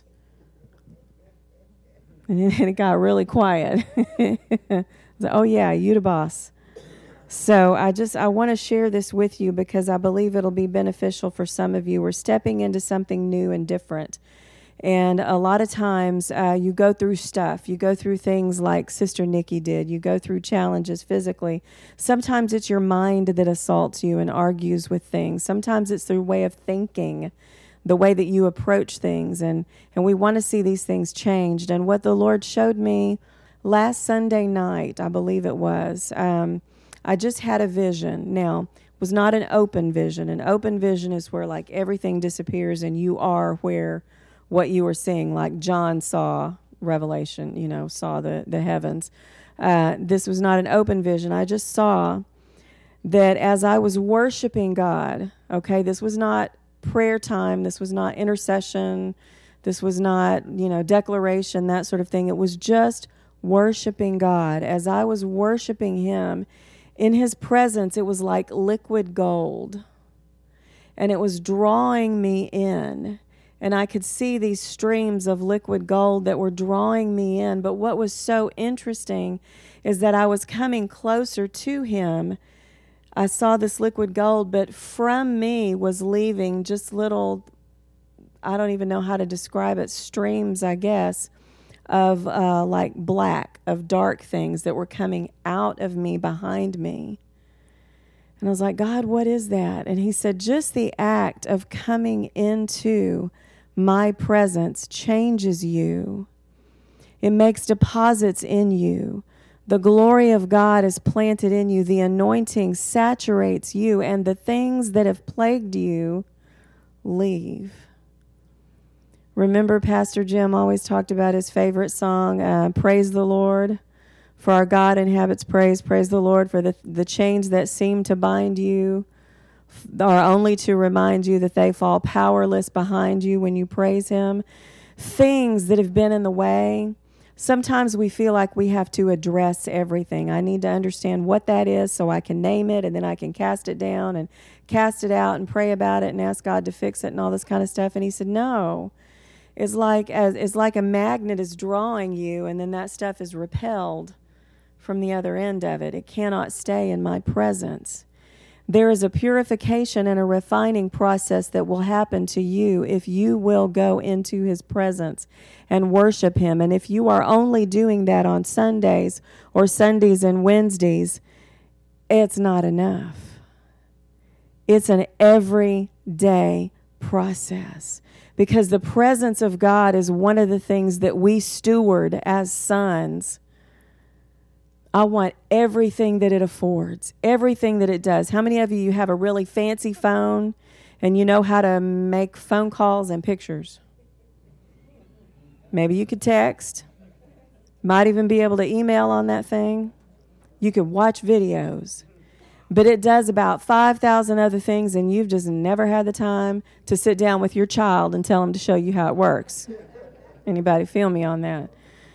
And then it got really quiet. I was like, oh, yeah, you the boss. So I want to share this with you because I believe it'll be beneficial for some of you. We're stepping into something new and different. And a lot of times you go through stuff. You go through things like Sister Nikki did. You go through challenges physically. Sometimes it's your mind that assaults you and argues with things. Sometimes it's the way of thinking, the way that you approach things. And we want to see these things changed. And what the Lord showed me last Sunday night, I believe it was, I just had a vision. Now, it was not an open vision. An open vision is where like everything disappears and you are where what you were seeing, like John saw Revelation, saw the heavens. This was not an open vision. I just saw that as I was worshiping God, okay, this was not prayer time, this was not intercession, this was not, declaration, that sort of thing. It was just worshiping God. As I was worshiping him, in his presence, it was like liquid gold. And it was drawing me in. And I could see these streams of liquid gold that were drawing me in. But what was so interesting is that I was coming closer to him. I saw this liquid gold, but from me was leaving just little, I don't even know how to describe it, streams, I guess, of like black, of dark things that were coming out of me, behind me. And I was like, God, what is that? And he said, just the act of coming into my presence changes you. It makes deposits in you. The glory of God is planted in you. The anointing saturates you, and the things that have plagued you leave. Remember, Pastor Jim always talked about his favorite song, Praise the Lord, for our God inhabits praise. Praise the Lord, for the chains that seem to bind you are only to remind you that they fall powerless behind you when you praise him. Things that have been in the way, sometimes we feel like we have to address everything. I need to understand what that is so I can name it, and then I can cast it down and cast it out and pray about it and ask God to fix it and all this kind of stuff. And he said, no. It's like a magnet is drawing you, and then that stuff is repelled from the other end of it. It cannot stay in my presence. There is a purification and a refining process that will happen to you if you will go into his presence and worship him. And if you are only doing that on Sundays or Sundays and Wednesdays, it's not enough. It's an everyday process, because the presence of God is one of the things that we steward as sons. I want everything that it affords, everything that it does. How many of you have a really fancy phone and you know how to make phone calls and pictures? Maybe you could text. Might even be able to email on that thing. You could watch videos. But it does about 5,000 other things, and you've just never had the time to sit down with your child and tell them to show you how it works. Anybody feel me on that?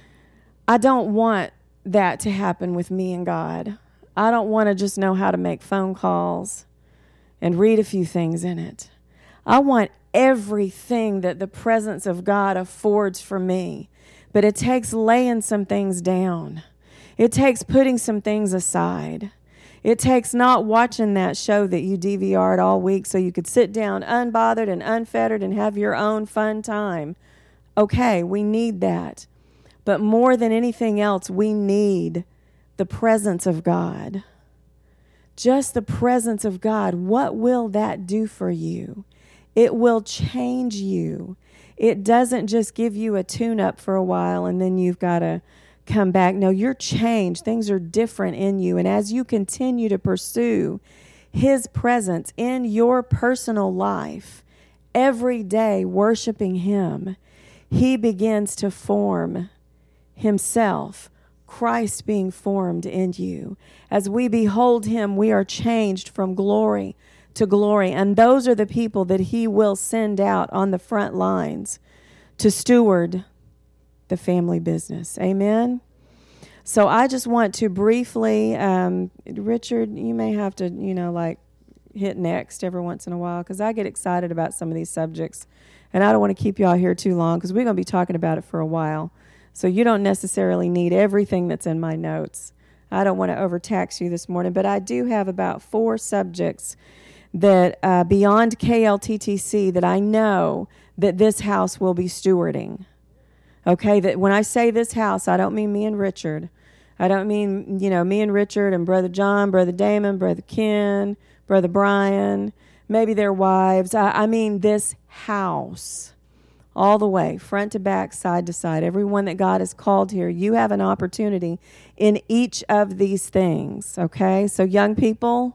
I don't want that to happen with me and God. I don't want to just know how to make phone calls and read a few things in it. I want everything that the presence of God affords for me. But it takes laying some things down. It takes putting some things aside. It takes not watching that show that you DVR'd all week so you could sit down unbothered and unfettered and have your own fun time. Okay, we need that. But more than anything else, we need the presence of God. Just the presence of God. What will that do for you? It will change you. It doesn't just give you a tune-up for a while and then you've got to come back. No, you're changed. Things are different in you. And as you continue to pursue his presence in your personal life, every day worshiping him, he begins to form himself, Christ being formed in you. As we behold him, we are changed from glory to glory. And those are the people that he will send out on the front lines to steward the family business. Amen? So I just want to briefly, Richard, you may have to, hit next every once in a while, because I get excited about some of these subjects. And I don't want to keep you all here too long, because we're going to be talking about it for a while. So you don't necessarily need everything that's in my notes. I don't want to overtax you this morning, but I do have about 4 subjects that beyond KLTTC that I know that this house will be stewarding. Okay, that when I say this house, I don't mean me and Richard. I don't mean, me and Richard and Brother John, Brother Damon, Brother Ken, Brother Brian, maybe their wives. I mean this house, all the way, front to back, side to side. Everyone that God has called here, you have an opportunity in each of these things, okay? So young people,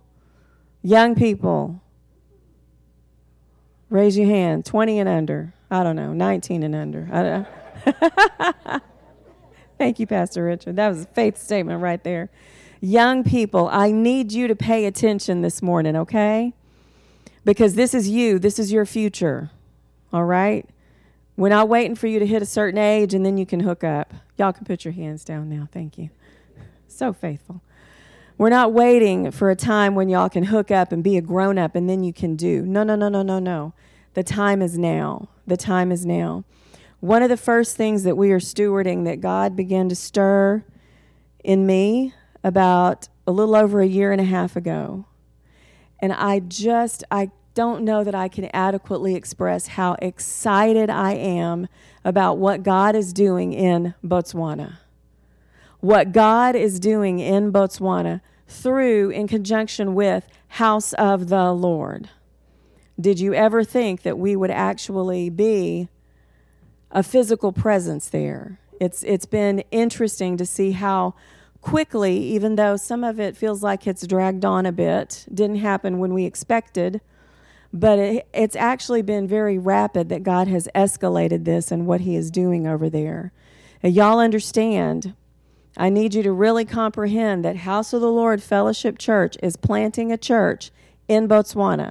raise your hand, 20 and under. I don't know, 19 and under. I don't know. Thank you, Pastor Richard. That was a faith statement right there. Young people, I need you to pay attention this morning, okay? Because this is you. This is your future, all right? We're not waiting for you to hit a certain age and then you can hook up. Y'all can put your hands down now. Thank you. So faithful. We're not waiting for a time when y'all can hook up and be a grown-up and then you can do. No. The time is now. The time is now. One of the first things that we are stewarding that God began to stir in me about a little over a year and a half ago. And I don't know that I can adequately express how excited I am about what God is doing in Botswana. What God is doing in Botswana in conjunction with House of the Lord. Did you ever think that we would actually be a physical presence there? It's been interesting to see how quickly, even though some of it feels like it's dragged on a bit, didn't happen when we expected, But it's actually been very rapid that God has escalated this and what he is doing over there. Y'all understand, I need you to really comprehend that House of the Lord Fellowship Church is planting a church in Botswana.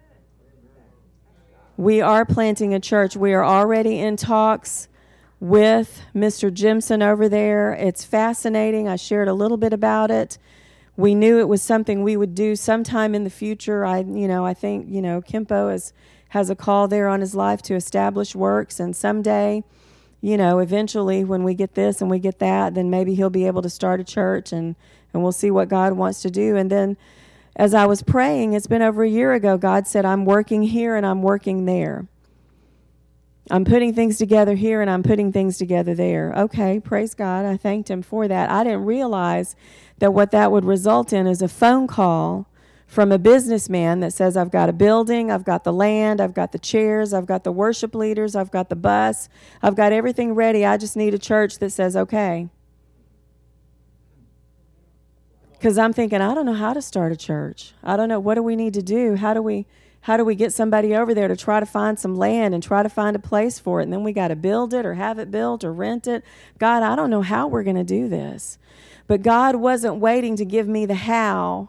We are planting a church. We are already in talks with Mr. Jimson over there. It's fascinating. I shared a little bit about it. We knew it was something we would do sometime in the future. I think Kimpo has a call there on his life to establish works, and someday, eventually when we get this and we get that, then maybe he'll be able to start a church, and we'll see what God wants to do. And then as I was praying, it's been over a year ago, God said, I'm working here and I'm working there. I'm putting things together here and I'm putting things together there. Okay, praise God. I thanked him for that. I didn't realize that what that would result in is a phone call from a businessman that says, I've got a building, I've got the land, I've got the chairs, I've got the worship leaders, I've got the bus, I've got everything ready. I just need a church that says, okay. Because I'm thinking, I don't know how to start a church. I don't know, what do we need to do? How do we get somebody over there to try to find some land and try to find a place for it? And then we got to build it or have it built or rent it. God, I don't know how we're going to do this. But God wasn't waiting to give me the how.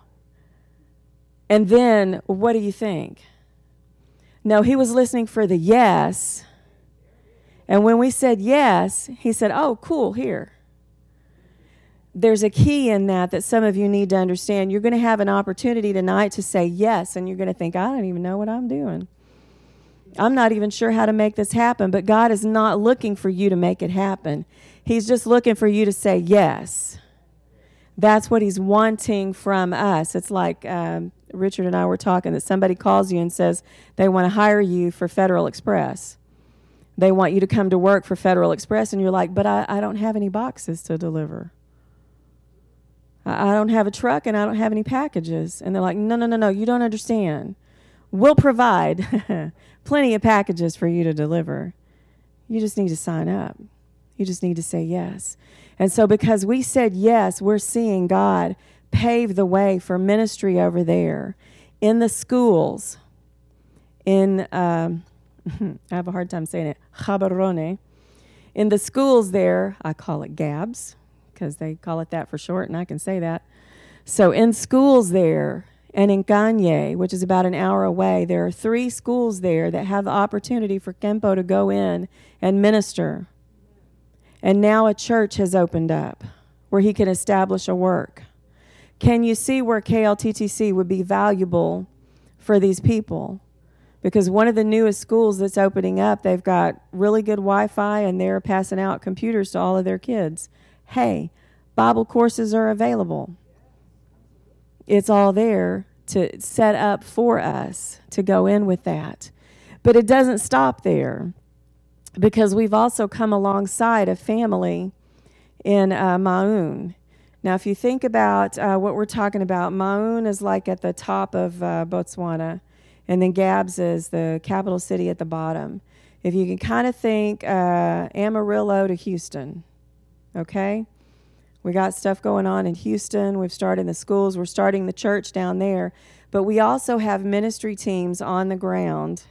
And then, what do you think? No, he was listening for the yes. And when we said yes, he said, oh, cool, here. There's a key in that some of you need to understand. You're going to have an opportunity tonight to say yes, and you're going to think, I don't even know what I'm doing. I'm not even sure how to make this happen, but God is not looking for you to make it happen. He's just looking for you to say yes. That's what he's wanting from us. It's like Richard and I were talking, that somebody calls you and says they want to hire you for Federal Express. They want you to come to work for Federal Express, and you're like, but I don't have any boxes to deliver. I don't have a truck and I don't have any packages. And they're like, no, you don't understand. We'll provide plenty of packages for you to deliver. You just need to sign up. You just need to say yes. And so because we said yes, we're seeing God pave the way for ministry over there in the schools, in, I have a hard time saying it, Gaborone. In the schools there, I call it GABS, because they call it that for short, and I can say that. So in schools there, and in Kanye, which is about an hour away, there are 3 schools there that have the opportunity for Kempo to go in and minister. And now a church has opened up where he can establish a work. Can you see where KLTTC would be valuable for these people? Because one of the newest schools that's opening up, they've got really good Wi-Fi, and they're passing out computers to all of their kids. Hey, Bible courses are available. It's all there to set up for us to go in with that. But it doesn't stop there, because we've also come alongside a family in Maun. Now, if you think about what we're talking about, Maun is like at the top of Botswana, and then Gabs is the capital city at the bottom. If you can kind of think Amarillo to Houston, okay? We got stuff going on in Houston. We've started the schools. We're starting the church down there. But we also have ministry teams on the ground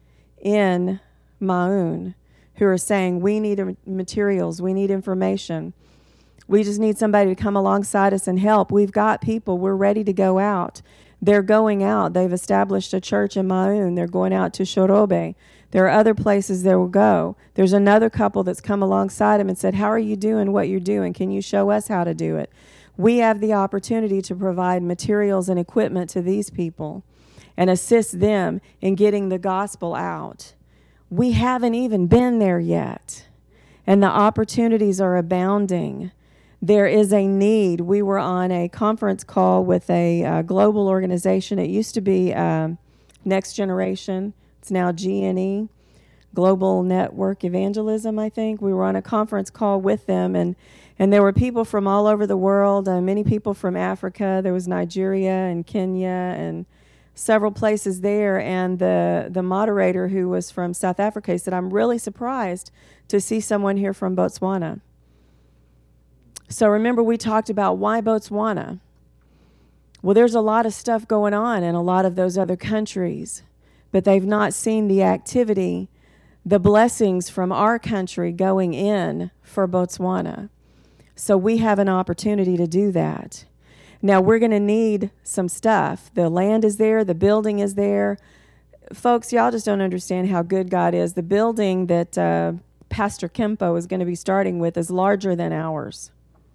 in Maun who are saying, we need materials, we need information. We just need somebody to come alongside us and help. We've got people. We're ready to go out. They're going out. They've established a church in Maun. They're going out to Shorobe. There are other places they will go. There's another couple that's come alongside him and said, how are you doing what you're doing? Can you show us how to do it? We have the opportunity to provide materials and equipment to these people and assist them in getting the gospel out. We haven't even been there yet, and the opportunities are abounding. There is a need. We were on a conference call with a global organization. It used to be Next Generation. It's now GNE, Global Network Evangelism, I think. We were on a conference call with them, and there were people from all over the world, many people from Africa. There was Nigeria and Kenya and several places there, and the moderator, who was from South Africa, he said, I'm really surprised to see someone here from Botswana. So remember, we talked about why Botswana. Well, there's a lot of stuff going on in a lot of those other countries. but they've not seen the activity, the blessings from our country going in for Botswana. So we have an opportunity to do that. Now, we're going to need some stuff. The land is there. The building is there. Folks, y'all just don't understand how good God is. The building that Pastor Kempo is going to be starting with is larger than ours.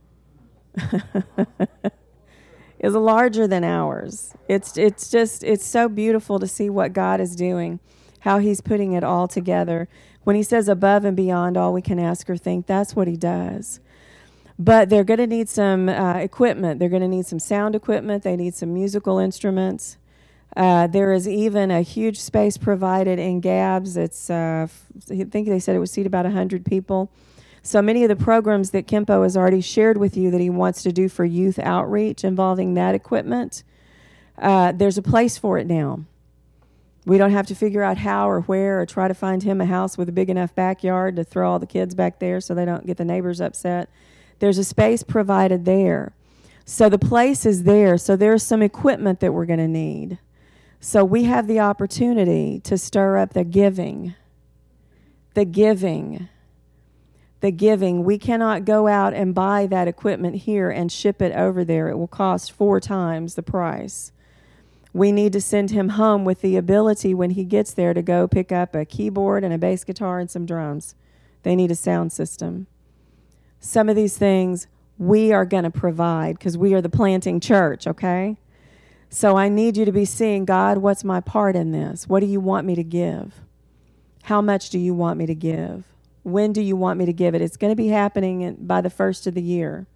Is larger than ours. It's so beautiful to see what God is doing, how he's putting it all together. When he says above and beyond all we can ask or think, that's what he does. But they're going to need some equipment. They're going to need some sound equipment. They need some musical instruments. There is even a huge space provided in Gabs. It's I think they said it would seat about 100 people. So many of the programs that Kempo has already shared with you that he wants to do for youth outreach involving that equipment, there's a place for it now. We don't have to figure out how or where or try to find him a house with a big enough backyard to throw all the kids back there so they don't get the neighbors upset. There's a space provided there. So the place is there. So there's some equipment that we're going to need. So we have the opportunity to stir up the giving. The giving. The giving. We cannot go out and buy that equipment here and ship it over there. It will cost 4 times the price. We need to send him home with the ability when he gets there to go pick up a keyboard and a bass guitar and some drums. They need a sound system. Some of these things we are going to provide because we are the planting church, okay? So I need you to be seeing, God, what's my part in this? What do you want me to give? How much do you want me to give? When do you want me to give it? It's going to be happening by the first of the year.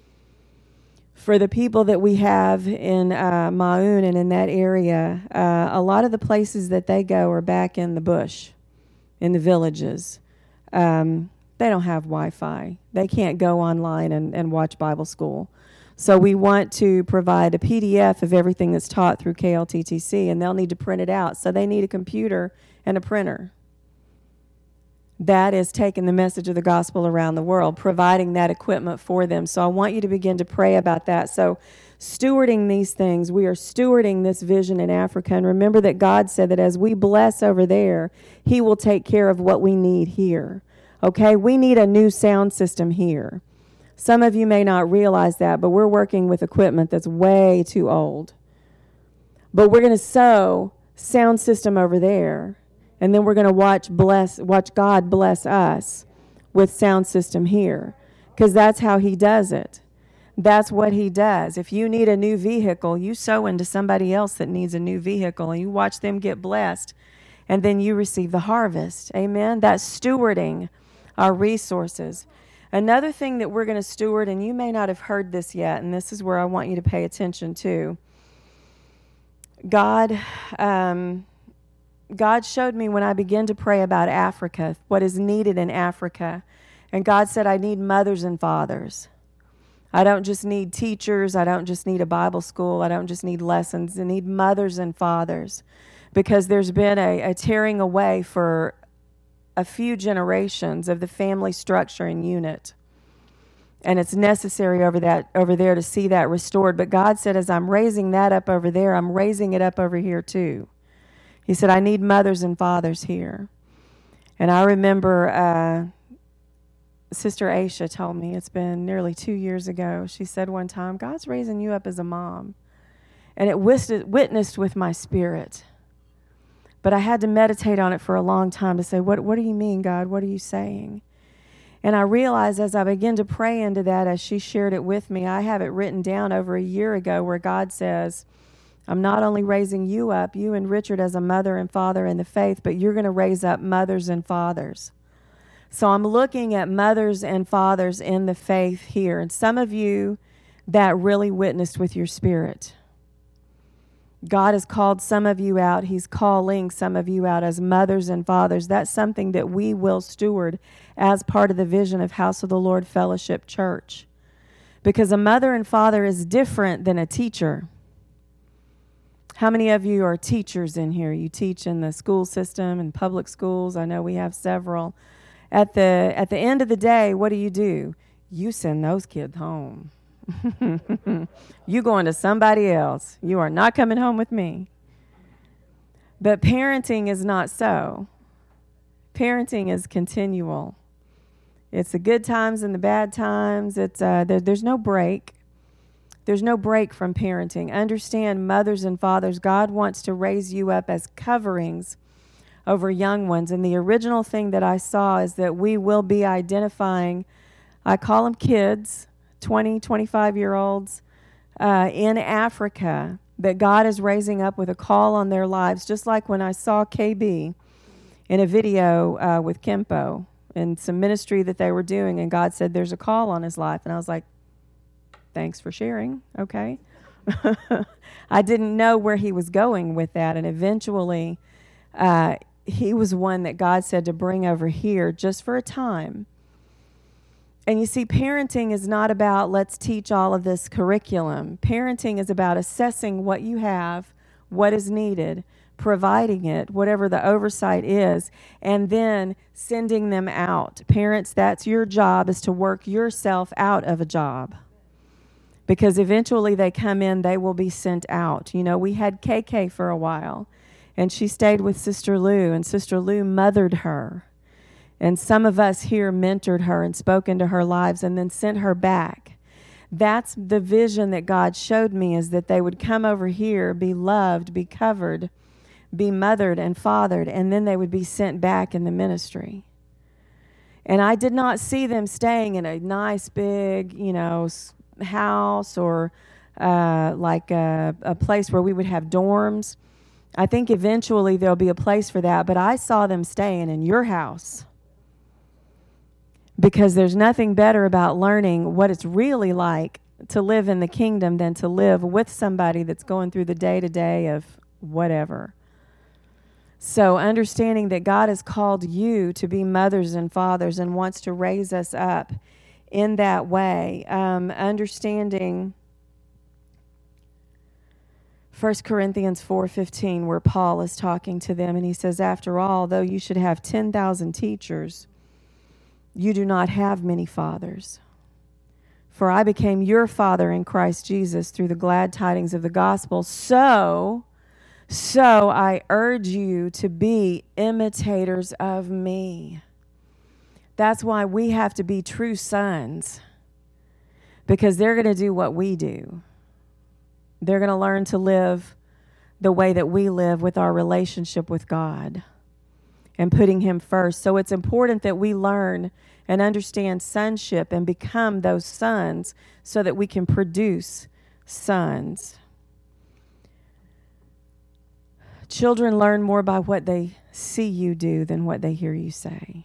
For the people that we have in Maun and in that area, a lot of the places that they go are back in the bush, in the villages. They don't have Wi-Fi. They can't go online and watch Bible school. So we want to provide a PDF of everything that's taught through KLTTC, and they'll need to print it out. So they need a computer and a printer. That is taking the message of the gospel around the world, providing that equipment for them. So I want you to begin to pray about that. So stewarding these things, we are stewarding this vision in Africa. And remember that God said that as we bless over there, he will take care of what we need here. Okay, we need a new sound system here. Some of you may not realize that, but we're working with equipment that's way too old. But we're going to sow sound system over there, and then we're going to watch God bless us with sound system here, because that's how he does it. That's what he does. If you need a new vehicle, you sow into somebody else that needs a new vehicle, and you watch them get blessed, and then you receive the harvest. Amen? That's stewarding our resources. Another thing that we're going to steward, and you may not have heard this yet, and this is where I want you to pay attention to. God showed me when I began to pray about Africa, what is needed in Africa. And God said, I need mothers and fathers. I don't just need teachers. I don't just need a Bible school. I don't just need lessons. I need mothers and fathers, because there's been a tearing away for a few generations of the family structure and unit. And it's necessary over there to see that restored. But God said, as I'm raising that up over there, I'm raising it up over here too. He said, I need mothers and fathers here. And I remember Sister Aisha told me, it's been nearly 2 years ago, she said one time, God's raising you up as a mom. And it witnessed with my spirit. But I had to meditate on it for a long time to say, what do you mean, God? What are you saying? And I realized as I began to pray into that, as she shared it with me, I have it written down over a year ago where God says, I'm not only raising you up, you and Richard, as a mother and father in the faith, but you're going to raise up mothers and fathers. So I'm looking at mothers and fathers in the faith here. And some of you, that really witnessed with your spirit. God has called some of you out. He's calling some of you out as mothers and fathers. That's something that we will steward as part of the vision of House of the Lord Fellowship Church. Because a mother and father is different than a teacher. How many of you are teachers in here? You teach in the school system and public schools. I know we have several. At the end of the day, what do? You send those kids home. You going to somebody else. You are not coming home with me. But parenting is not so. Parenting is continual. It's the good times and the bad times. It's there's no break. There's no break from parenting. Understand, mothers and fathers, God wants to raise you up as coverings over young ones. And the original thing that I saw is that we will be identifying, I call them kids, 20, 25-year-olds in Africa that God is raising up with a call on their lives, just like when I saw KB in a video with Kempo and some ministry that they were doing, and God said there's a call on his life. And I was like, thanks for sharing. Okay. I didn't know where he was going with that. And eventually, he was one that God said to bring over here just for a time. And you see, parenting is not about let's teach all of this curriculum. Parenting is about assessing what you have, what is needed, providing it, whatever the oversight is, and then sending them out. Parents, that's your job, is to work yourself out of a job. Because eventually they come in, they will be sent out. You know, we had KK for a while, and she stayed with Sister Lou, and Sister Lou mothered her. And some of us here mentored her and spoke into her lives and then sent her back. That's the vision that God showed me, is that they would come over here, be loved, be covered, be mothered and fathered, and then they would be sent back in the ministry. And I did not see them staying in a nice big, house or like a place where we would have dorms. I think eventually there'll be a place for that, but I saw them staying in your house. Because there's nothing better about learning what it's really like to live in the kingdom than to live with somebody that's going through the day-to-day of whatever. So understanding that God has called you to be mothers and fathers and wants to raise us up in that way. Understanding 1 Corinthians 4:15, where Paul is talking to them, and he says, after all, though you should have 10,000 teachers, you do not have many fathers. For I became your father in Christ Jesus through the glad tidings of the gospel. So I urge you to be imitators of me. That's why we have to be true sons, because they're going to do what we do. They're going to learn to live the way that we live with our relationship with God and putting him first. So it's important that we learn and understand sonship and become those sons so that we can produce sons. Children learn more by what they see you do than what they hear you say.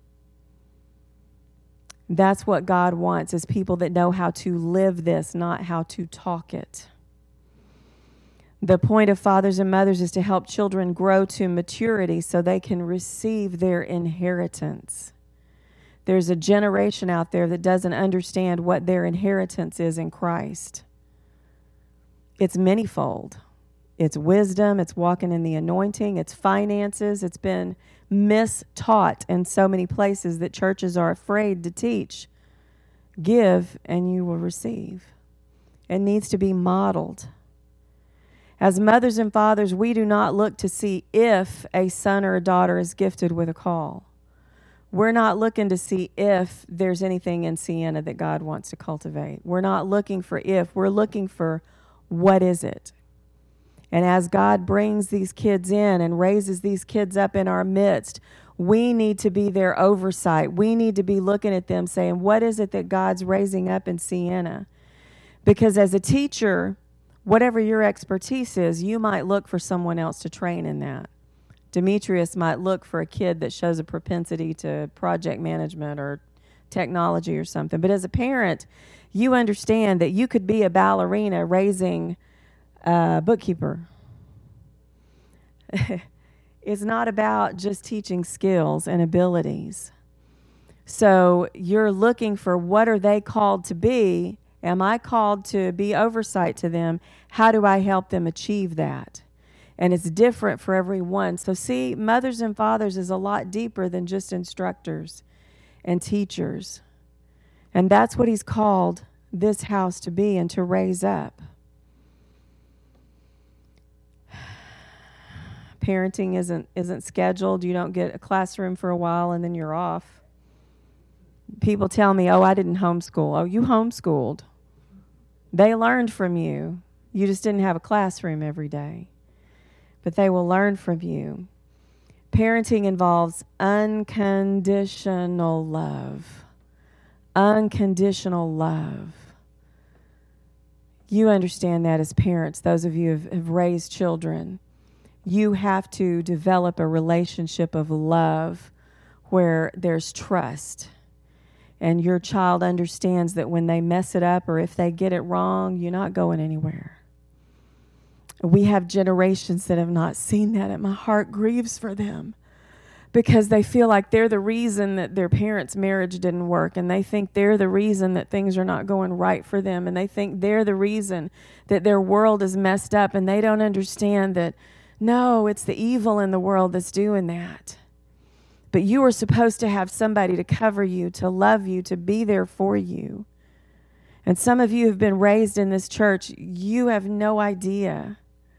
That's what God wants, is people that know how to live this, not how to talk it. The point of fathers and mothers is to help children grow to maturity so they can receive their inheritance. There's a generation out there that doesn't understand what their inheritance is in Christ. It's manyfold. It's wisdom, it's walking in the anointing, it's finances. It's been mistaught in so many places that churches are afraid to teach. Give and you will receive. It needs to be modeled. As mothers and fathers, we do not look to see if a son or a daughter is gifted with a call. We're not looking to see if there's anything in Sienna that God wants to cultivate. We're not looking for if. We're looking for what is it. And as God brings these kids in and raises these kids up in our midst, we need to be their oversight. We need to be looking at them saying, what is it that God's raising up in Sienna? Because as a teacher, whatever your expertise is, you might look for someone else to train in that. Demetrius might look for a kid that shows a propensity to project management or technology or something. But as a parent, you understand that you could be a ballerina raising a bookkeeper. It's not about just teaching skills and abilities. So you're looking for, what are they called to be? Am I called to be oversight to them? How do I help them achieve that? And it's different for everyone. So see, mothers and fathers is a lot deeper than just instructors and teachers. And that's what he's called this house to be and to raise up. parenting isn't scheduled. You don't get a classroom for a while and then you're off. People tell me, oh, I didn't homeschool. Oh, you homeschooled. They learned from you. You just didn't have a classroom every day. But they will learn from you. Parenting involves unconditional love. Unconditional love. You understand that as parents, those of you who have raised children. You have to develop a relationship of love where there's trust. And your child understands that when they mess it up or if they get it wrong, you're not going anywhere. We have generations that have not seen that, and my heart grieves for them because they feel like they're the reason that their parents' marriage didn't work, and they think they're the reason that things are not going right for them, and they think they're the reason that their world is messed up, and they don't understand that, no, it's the evil in the world that's doing that. But you are supposed to have somebody to cover you, to love you, to be there for you. And some of you have been raised in this church. You have no idea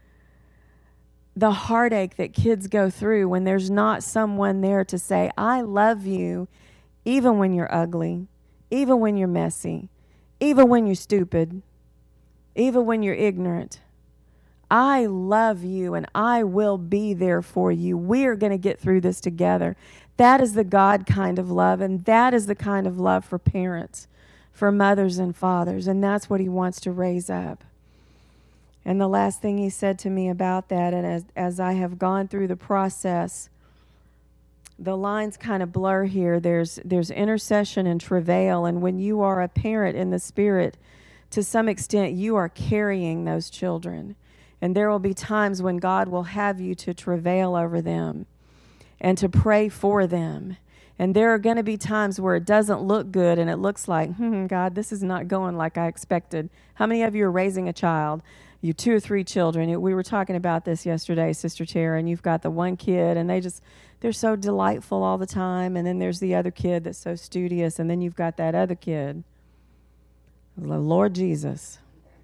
the heartache that kids go through when there's not someone there to say, I love you, even when you're ugly, even when you're messy, even when you're stupid, even when you're ignorant. I love you and I will be there for you. We're going to get through this together. That is the God kind of love, and that is the kind of love for parents, for mothers and fathers, and that's what he wants to raise up. And the last thing he said to me about that, and as I have gone through the process, the lines kind of blur here. There's intercession and travail, and when you are a parent in the Spirit, to some extent you are carrying those children. And there will be times when God will have you to travail over them and to pray for them. And there are going to be times where it doesn't look good and it looks like, God, this is not going like I expected. How many of you are raising a child? You 2 or 3 children. We were talking about this yesterday, Sister Tara, and you've got the one kid, and they're so delightful all the time, and then there's the other kid that's so studious, and then you've got that other kid, the Lord Jesus.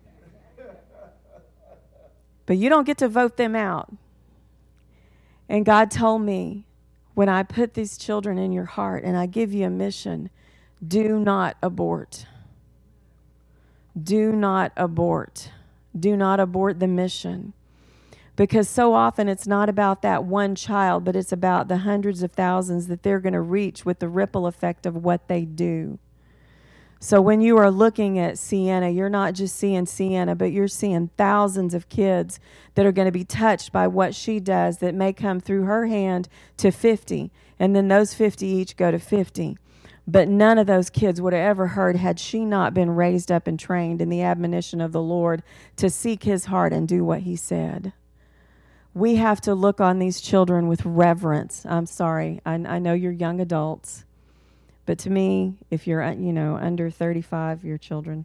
But you don't get to vote them out. And God told me, when I put these children in your heart and I give you a mission, do not abort. Do not abort. Do not abort the mission. Because so often it's not about that one child, but it's about the hundreds of thousands that they're going to reach with the ripple effect of what they do. So when you are looking at Sienna, you're not just seeing Sienna, but you're seeing thousands of kids that are going to be touched by what she does that may come through her hand to 50, and then those 50 each go to 50. But none of those kids would have ever heard had she not been raised up and trained in the admonition of the Lord to seek his heart and do what he said. We have to look on these children with reverence. I'm sorry. I know you're young adults. But to me, if you're, under 35, you're children.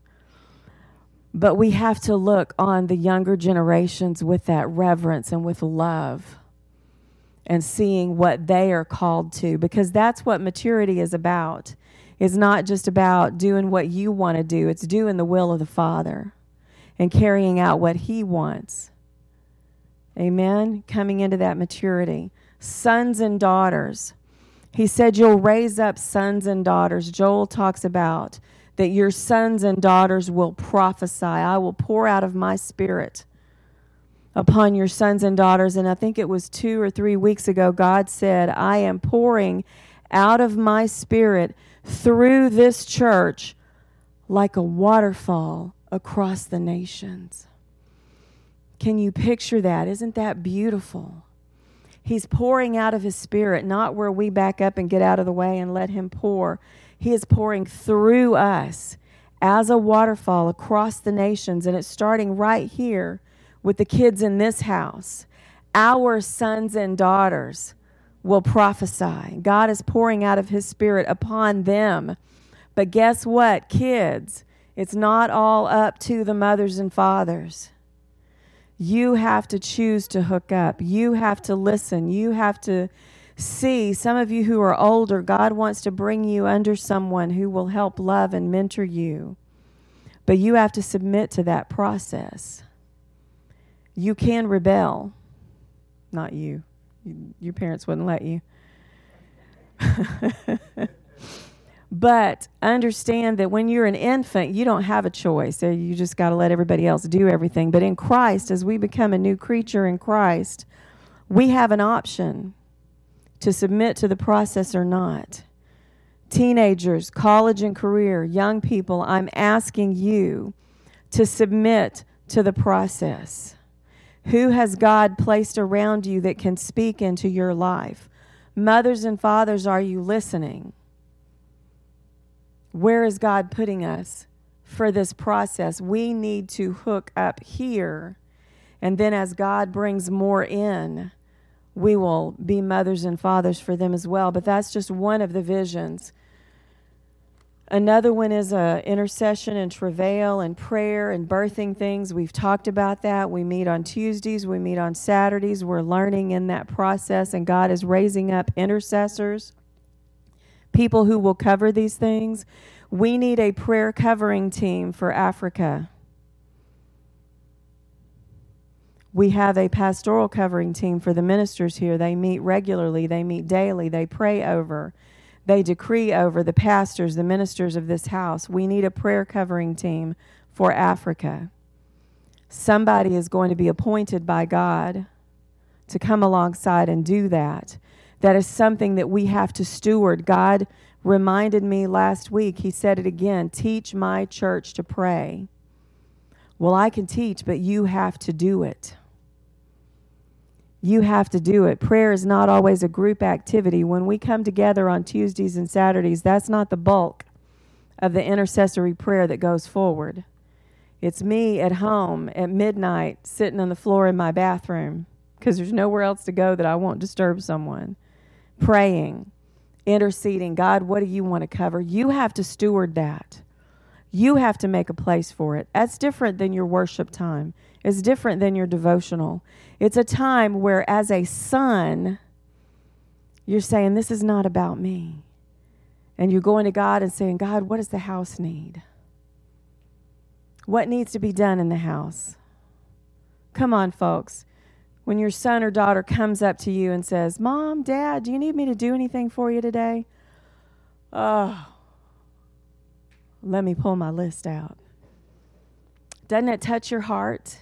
But we have to look on the younger generations with that reverence and with love and seeing what they are called to, because that's what maturity is about. It's not just about doing what you want to do. It's doing the will of the Father and carrying out what he wants. Amen? Coming into that maturity. Sons and daughters. He said you'll raise up sons and daughters. Joel talks about that your sons and daughters will prophesy. I will pour out of my spirit upon your sons and daughters. And I think it was 2 or 3 weeks ago, God said, I am pouring out of my spirit through this church like a waterfall across the nations. Can you picture that? Isn't that beautiful? He's pouring out of his spirit, not where we back up and get out of the way and let him pour. He is pouring through us as a waterfall across the nations, and it's starting right here with the kids in this house. Our sons and daughters will prophesy. God is pouring out of his spirit upon them. But guess what, kids? It's not all up to the mothers and fathers. You have to choose to hook up. You have to listen. You have to see. Some of you who are older, God wants to bring you under someone who will help love and mentor you. But you have to submit to that process. You can rebel. Not you. Your parents wouldn't let you. But understand that when you're an infant, you don't have a choice. You just got to let everybody else do everything. But in Christ, as we become a new creature in Christ, we have an option to submit to the process or not. Teenagers, college and career, young people, I'm asking you to submit to the process. Who has God placed around you that can speak into your life? Mothers and fathers, are you listening? Where is God putting us for this process? We need to hook up here, and then as God brings more in, we will be mothers and fathers for them as well. But that's just one of the visions. Another one is intercession and travail and prayer and birthing things. We've talked about that. We meet on Tuesdays. We meet on Saturdays. We're learning in that process, and God is raising up intercessors, people who will cover these things. We need a prayer covering team for Africa. We have a pastoral covering team for the ministers here. They meet regularly. They meet daily. They pray over. They decree over the pastors, the ministers of this house. We need a prayer covering team for Africa. Somebody is going to be appointed by God to come alongside and do that. That is something that we have to steward. God reminded me last week, he said it again, teach my church to pray. Well, I can teach, but you have to do it. You have to do it. Prayer is not always a group activity. When we come together on Tuesdays and Saturdays, that's not the bulk of the intercessory prayer that goes forward. It's me at home at midnight sitting on the floor in my bathroom because there's nowhere else to go that I won't disturb someone. Praying, interceding. God, what do you want to cover? You have to steward that. You have to make a place for it. That's different than your worship time. It's different than your devotional. It's a time where, as a son, you're saying, this is not about me. And you're going to God and saying, God, what does the house need? What needs to be done in the house? Come on, folks. When your son or daughter comes up to you and says, Mom, Dad, do you need me to do anything for you today? Oh, let me pull my list out. Doesn't it touch your heart?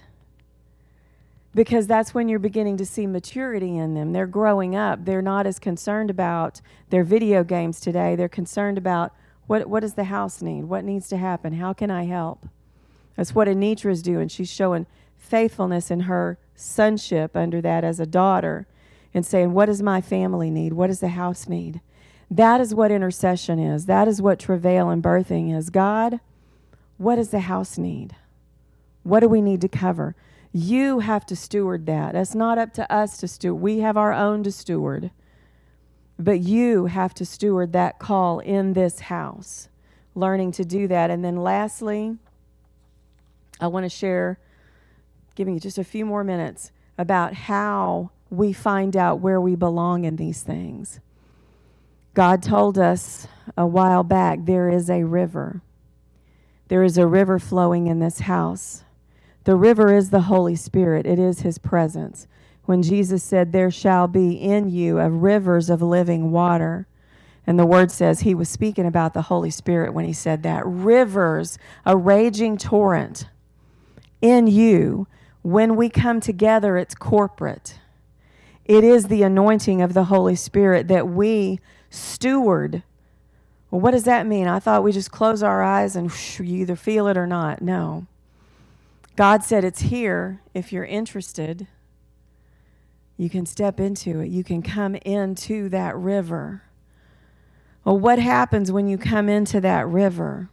Because that's when you're beginning to see maturity in them. They're growing up. They're not as concerned about their video games today. They're concerned about what does the house need? What needs to happen? How can I help? That's what Anitra is doing. She's showing faithfulness in her sonship under that as a daughter and saying, what does my family need? What does the house need? That is what intercession is. That is what travail and birthing is. God, what does the house need? What do we need to cover? You have to steward that. It's not up to us to steward. We have our own to steward. But you have to steward that call in this house, learning to do that. And then lastly, I want to share, giving you just a few more minutes, about how we find out where we belong in these things. God told us a while back, there is a river. There is a river flowing in this house. The river is the Holy Spirit. It is his presence. When Jesus said, there shall be in you rivers of living water. And the word says he was speaking about the Holy Spirit when he said that. Rivers, a raging torrent in you. When we come together, it's corporate. It is the anointing of the Holy Spirit that we steward. Well, what does that mean? I thought we just close our eyes and you either feel it or not. No. God said it's here. If you're interested, you can step into it. You can come into that river. Well, what happens when you come into that river?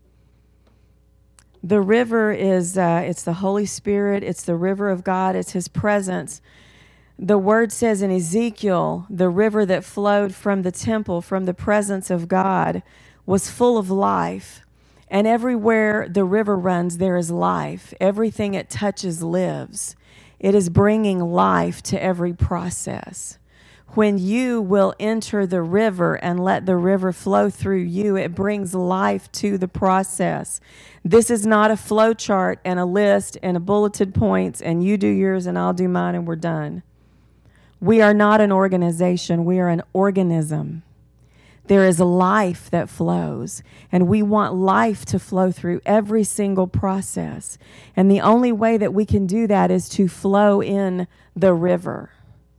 The river is, it's the Holy Spirit. It's the river of God. It's his presence. The word says in Ezekiel, the river that flowed from the temple, from the presence of God, was full of life. And everywhere the river runs, there is life. Everything it touches lives. It is bringing life to every process. When you will enter the river and let the river flow through you, it brings life to the process. This is not a flow chart and a list and a bulleted points and you do yours and I'll do mine and we're done. We are not an organization. We are an organism. There is life that flows, and we want life to flow through every single process. And the only way that we can do that is to flow in the river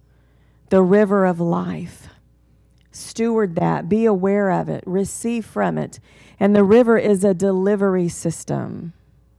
of life. Steward that, be aware of it, receive from it. And the river is a delivery system.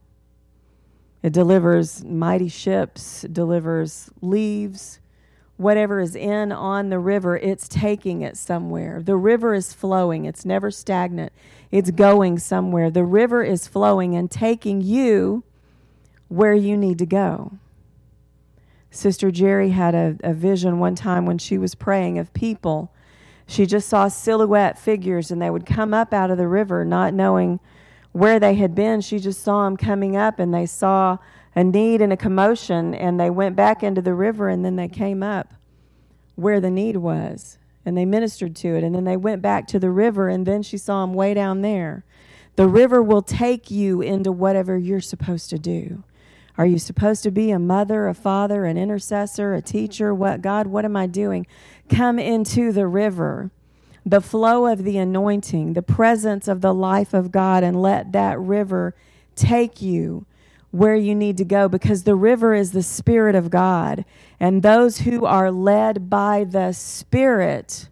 It delivers mighty ships, delivers leaves. Whatever is on the river, it's taking it somewhere. The river is flowing. It's never stagnant. It's going somewhere. The river is flowing and taking you where you need to go. Sister Jerry had a vision one time when she was praying of people. She just saw silhouette figures, and they would come up out of the river not knowing where they had been. She just saw them coming up, and they saw a need and a commotion, and they went back into the river, and then they came up where the need was, and they ministered to it, and then they went back to the river, and then she saw them way down there. The river will take you into whatever you're supposed to do. Are you supposed to be a mother, a father, an intercessor, a teacher? What am I doing? Come into the river, the flow of the anointing, the presence of the life of God, and let that river take you where you need to go, because the river is the Spirit of God, and those who are led by the Spirit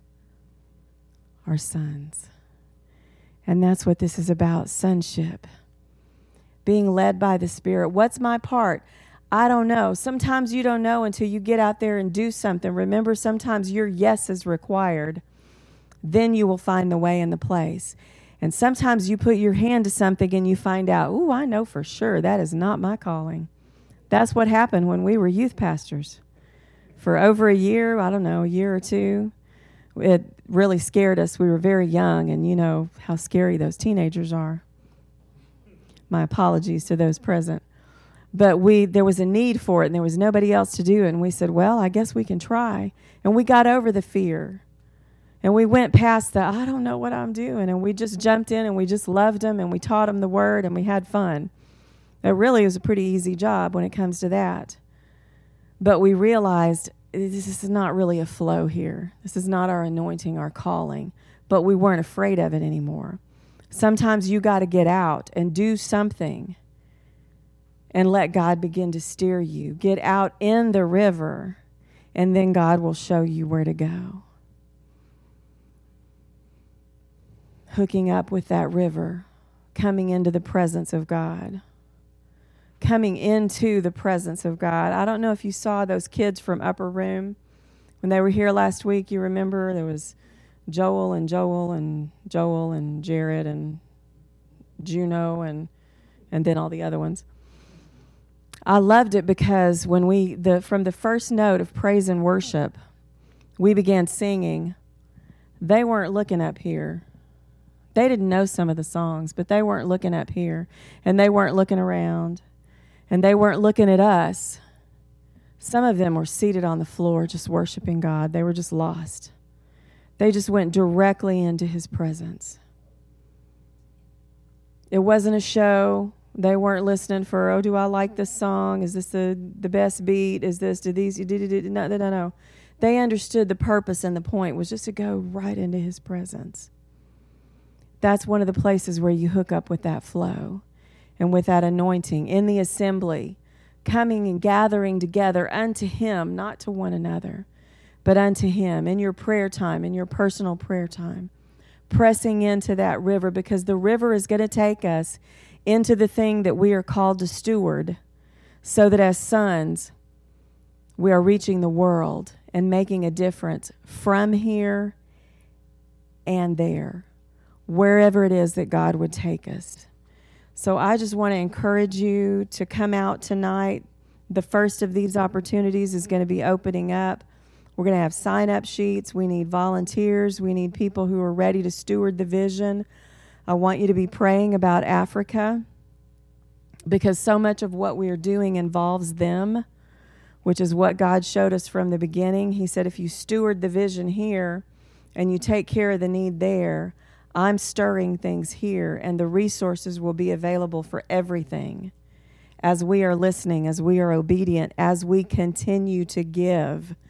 are sons. And that's what this is about, sonship. Being led by the Spirit. What's my part? I don't know. Sometimes you don't know until you get out there and do something. Remember, sometimes your yes is required. Then you will find the way and the place. And sometimes you put your hand to something and you find out, ooh, I know for sure that is not my calling. That's what happened when we were youth pastors. For over a year, I don't know, a year or two, it really scared us. We were very young, and you know how scary those teenagers are. My apologies to those present. But there was a need for it, and there was nobody else to do it. And we said, well, I guess we can try. And we got over the fear. And we went past the, I don't know what I'm doing. And we just jumped in, and we just loved them, and we taught them the word, and we had fun. It really was a pretty easy job when it comes to that. But we realized this is not really a flow here. This is not our anointing, our calling. But we weren't afraid of it anymore. Sometimes you got to get out and do something and let God begin to steer you. Get out in the river, and then God will show you where to go. Hooking up with that river, coming into the presence of God. Coming into the presence of God. I don't know if you saw those kids from Upper Room. When they were here last week, you remember there was Joel and Jared and Juno and then all the other ones. I loved it because when from the first note of praise and worship, we began singing. They weren't looking up here. They didn't know some of the songs, but they weren't looking up here, and they weren't looking around, and they weren't looking at us. Some of them were seated on the floor just worshiping God. They were just lost. They just went directly into His presence. It wasn't a show. They weren't listening for, oh, do I like this song? Is this the best beat? Is this, no. They understood the purpose, and the point was just to go right into His presence. That's one of the places where you hook up with that flow and with that anointing in the assembly, coming and gathering together unto Him, not to one another, but unto Him in your prayer time, in your personal prayer time, pressing into that river, because the river is going to take us into the thing that we are called to steward, so that as sons, we are reaching the world and making a difference from here and there, wherever it is that God would take us. So I just want to encourage you to come out tonight. The first of these opportunities is going to be opening up. We're going to have sign-up sheets. We need volunteers. We need people who are ready to steward the vision. I want you to be praying about Africa, because so much of what we are doing involves them, which is what God showed us from the beginning. He said, if you steward the vision here and you take care of the need there, I'm stirring things here, and the resources will be available for everything as we are listening, as we are obedient, as we continue to give.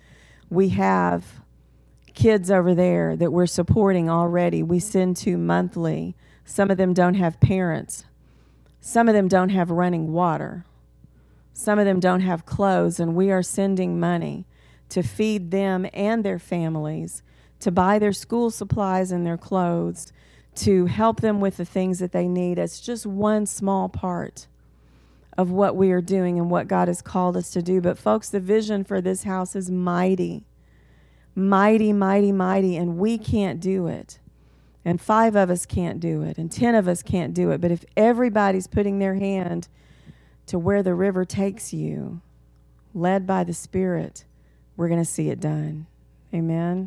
We have kids over there that we're supporting already. We send to monthly. Some of them don't have parents. Some of them don't have running water. Some of them don't have clothes, and we are sending money to feed them and their families, to buy their school supplies and their clothes, to help them with the things that they need. It's just one small part of what we are doing and what God has called us to do. But folks, the vision for this house is mighty, mighty, mighty, mighty, and we can't do it. And 5 of us can't do it, and 10 of us can't do it. But if everybody's putting their hand to where the river takes you, led by the Spirit, we're going to see it done. Amen.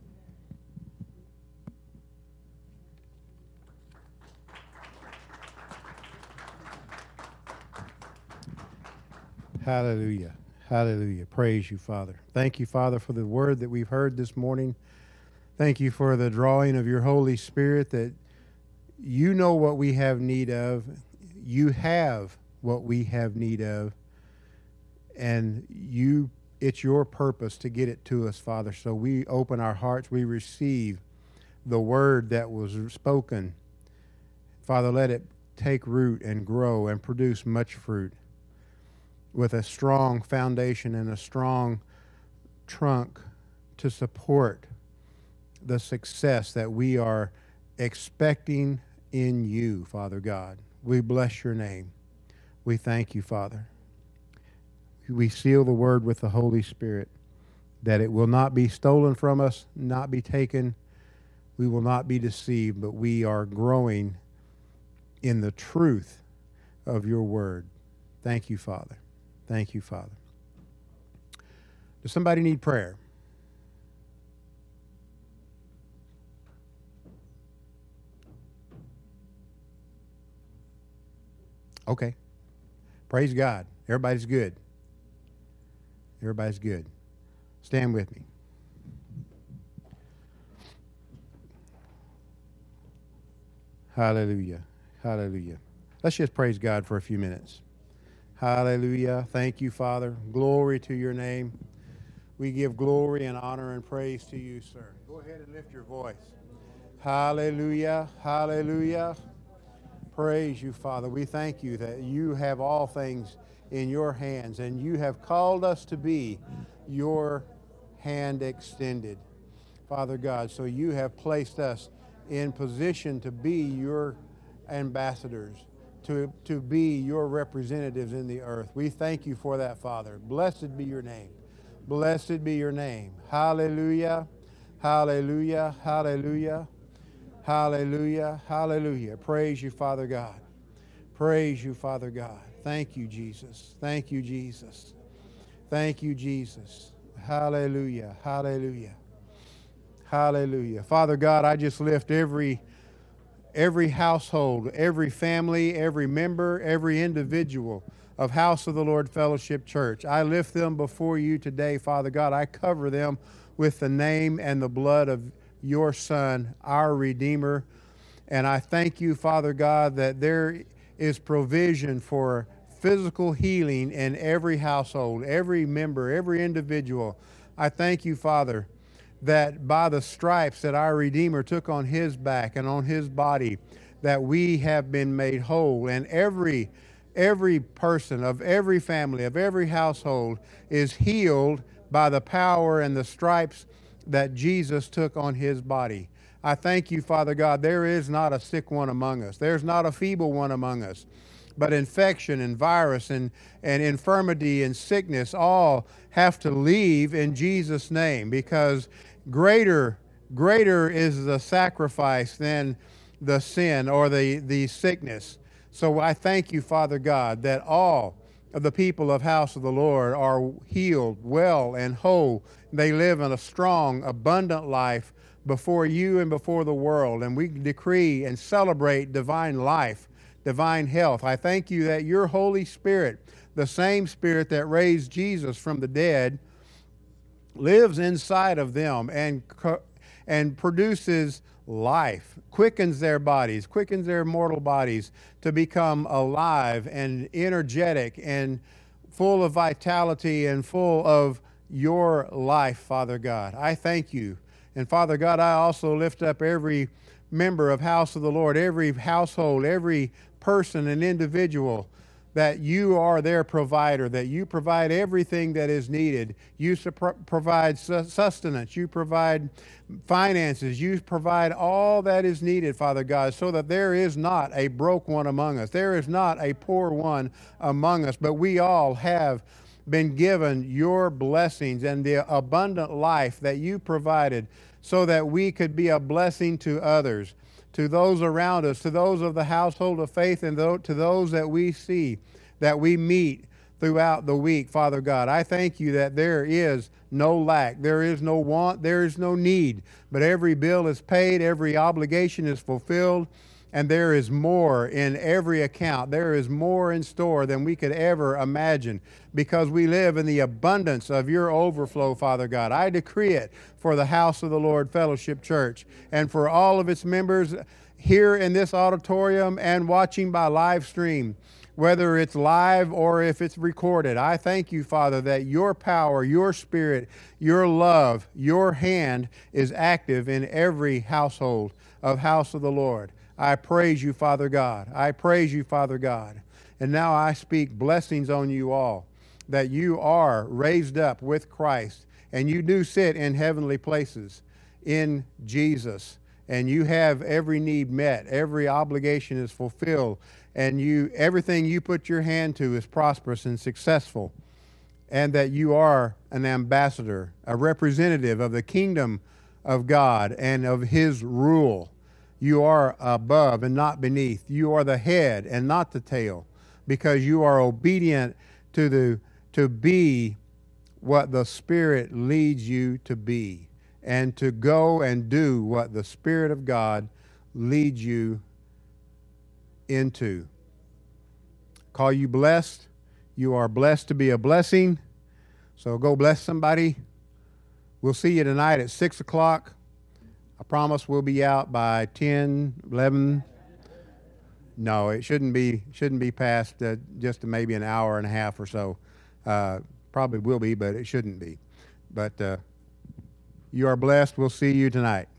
Hallelujah. Hallelujah. Praise you, Father. Thank you, Father, for the word that we've heard this morning. Thank you for the drawing of your Holy Spirit, that you know what we have need of. You have what we have need of. And it's your purpose to get it to us, Father. So we open our hearts. We receive the word that was spoken. Father, let it take root and grow and produce much fruit, with a strong foundation and a strong trunk to support the success that we are expecting in you, Father God. We bless your name. We thank you, Father. We seal the word with the Holy Spirit, that it will not be stolen from us, not be taken. We will not be deceived, but we are growing in the truth of your word. Thank you, Father. Thank you, Father. Does somebody need prayer? Okay. Praise God. Everybody's good. Everybody's good. Stand with me. Hallelujah. Hallelujah. Let's just praise God for a few minutes. Hallelujah. Thank you, Father. Glory to your name. We give glory and honor and praise to you, sir. Go ahead and lift your voice. Hallelujah. Hallelujah. Praise you, Father. We thank you that you have all things in your hands, and you have called us to be your hand extended, Father God. So you have placed us in position to be your ambassadors, to be your representatives in the earth. We thank you for that, Father. Blessed be your name. Blessed be your name. Hallelujah. Hallelujah. Hallelujah. Hallelujah. Hallelujah. Praise you, Father God. Praise you, Father God. Thank you, Jesus. Thank you, Jesus. Thank you, Jesus. Hallelujah. Hallelujah. Hallelujah. Father God, I just lift every household, every family, every member, every individual of House of the Lord Fellowship Church. I lift them before you today, Father God. I cover them with the name and the blood of your Son, our Redeemer. And I thank you, Father God, that there is provision for physical healing in every household, every member, every individual. I thank you, Father, that by the stripes that our Redeemer took on his back and on his body, that we have been made whole. And every person of every family, of every household is healed by the power and the stripes that Jesus took on his body. I thank you, Father God, there is not a sick one among us. There's not a feeble one among us. But infection and virus and infirmity and sickness all have to leave in Jesus' name, because greater is the sacrifice than the sin or the sickness. So I thank you, Father God, that all of the people of House of the Lord are healed, well, and whole. They live in a strong, abundant life before you and before the world. And we decree and celebrate divine life, divine health. I thank you that your Holy Spirit, the same Spirit that raised Jesus from the dead, lives inside of them and produces life, quickens their bodies, quickens their mortal bodies to become alive and energetic and full of vitality and full of your life, Father God. I thank you. And Father God, I also lift up every member of House of the Lord, every household, every person and individual, that you are their provider, that you provide everything that is needed. You provide sustenance, you provide finances, you provide all that is needed, Father God, so that there is not a broke one among us. There is not a poor one among us, but we all have been given your blessings and the abundant life that you provided so that we could be a blessing to others, to those around us, to those of the household of faith, and to those that we see, that we meet throughout the week, Father God. I thank you that there is no lack, there is no want, there is no need, but every bill is paid, every obligation is fulfilled, and there is more in every account. There is more in store than we could ever imagine, because we live in the abundance of your overflow, Father God. I decree it for the House of the Lord Fellowship Church and for all of its members here in this auditorium and watching by live stream, whether it's live or if it's recorded. I thank you, Father, that your power, your spirit, your love, your hand is active in every household of House of the Lord. I praise you, Father God. I praise you, Father God. And now I speak blessings on you all, that you are raised up with Christ, and you do sit in heavenly places in Jesus, and you have every need met, every obligation is fulfilled, and everything you put your hand to is prosperous and successful, and that you are an ambassador, a representative of the kingdom of God and of his rule. You are above and not beneath. You are the head and not the tail, because you are obedient to be what the Spirit leads you to be, and to go and do what the Spirit of God leads you into. Call you blessed. You are blessed to be a blessing. So go bless somebody. We'll see you tonight at 6 o'clock. I promise we'll be out by 10, 11. No, it shouldn't be past just maybe an hour and a half or so. Probably will be, but it shouldn't be. But you are blessed. We'll see you tonight.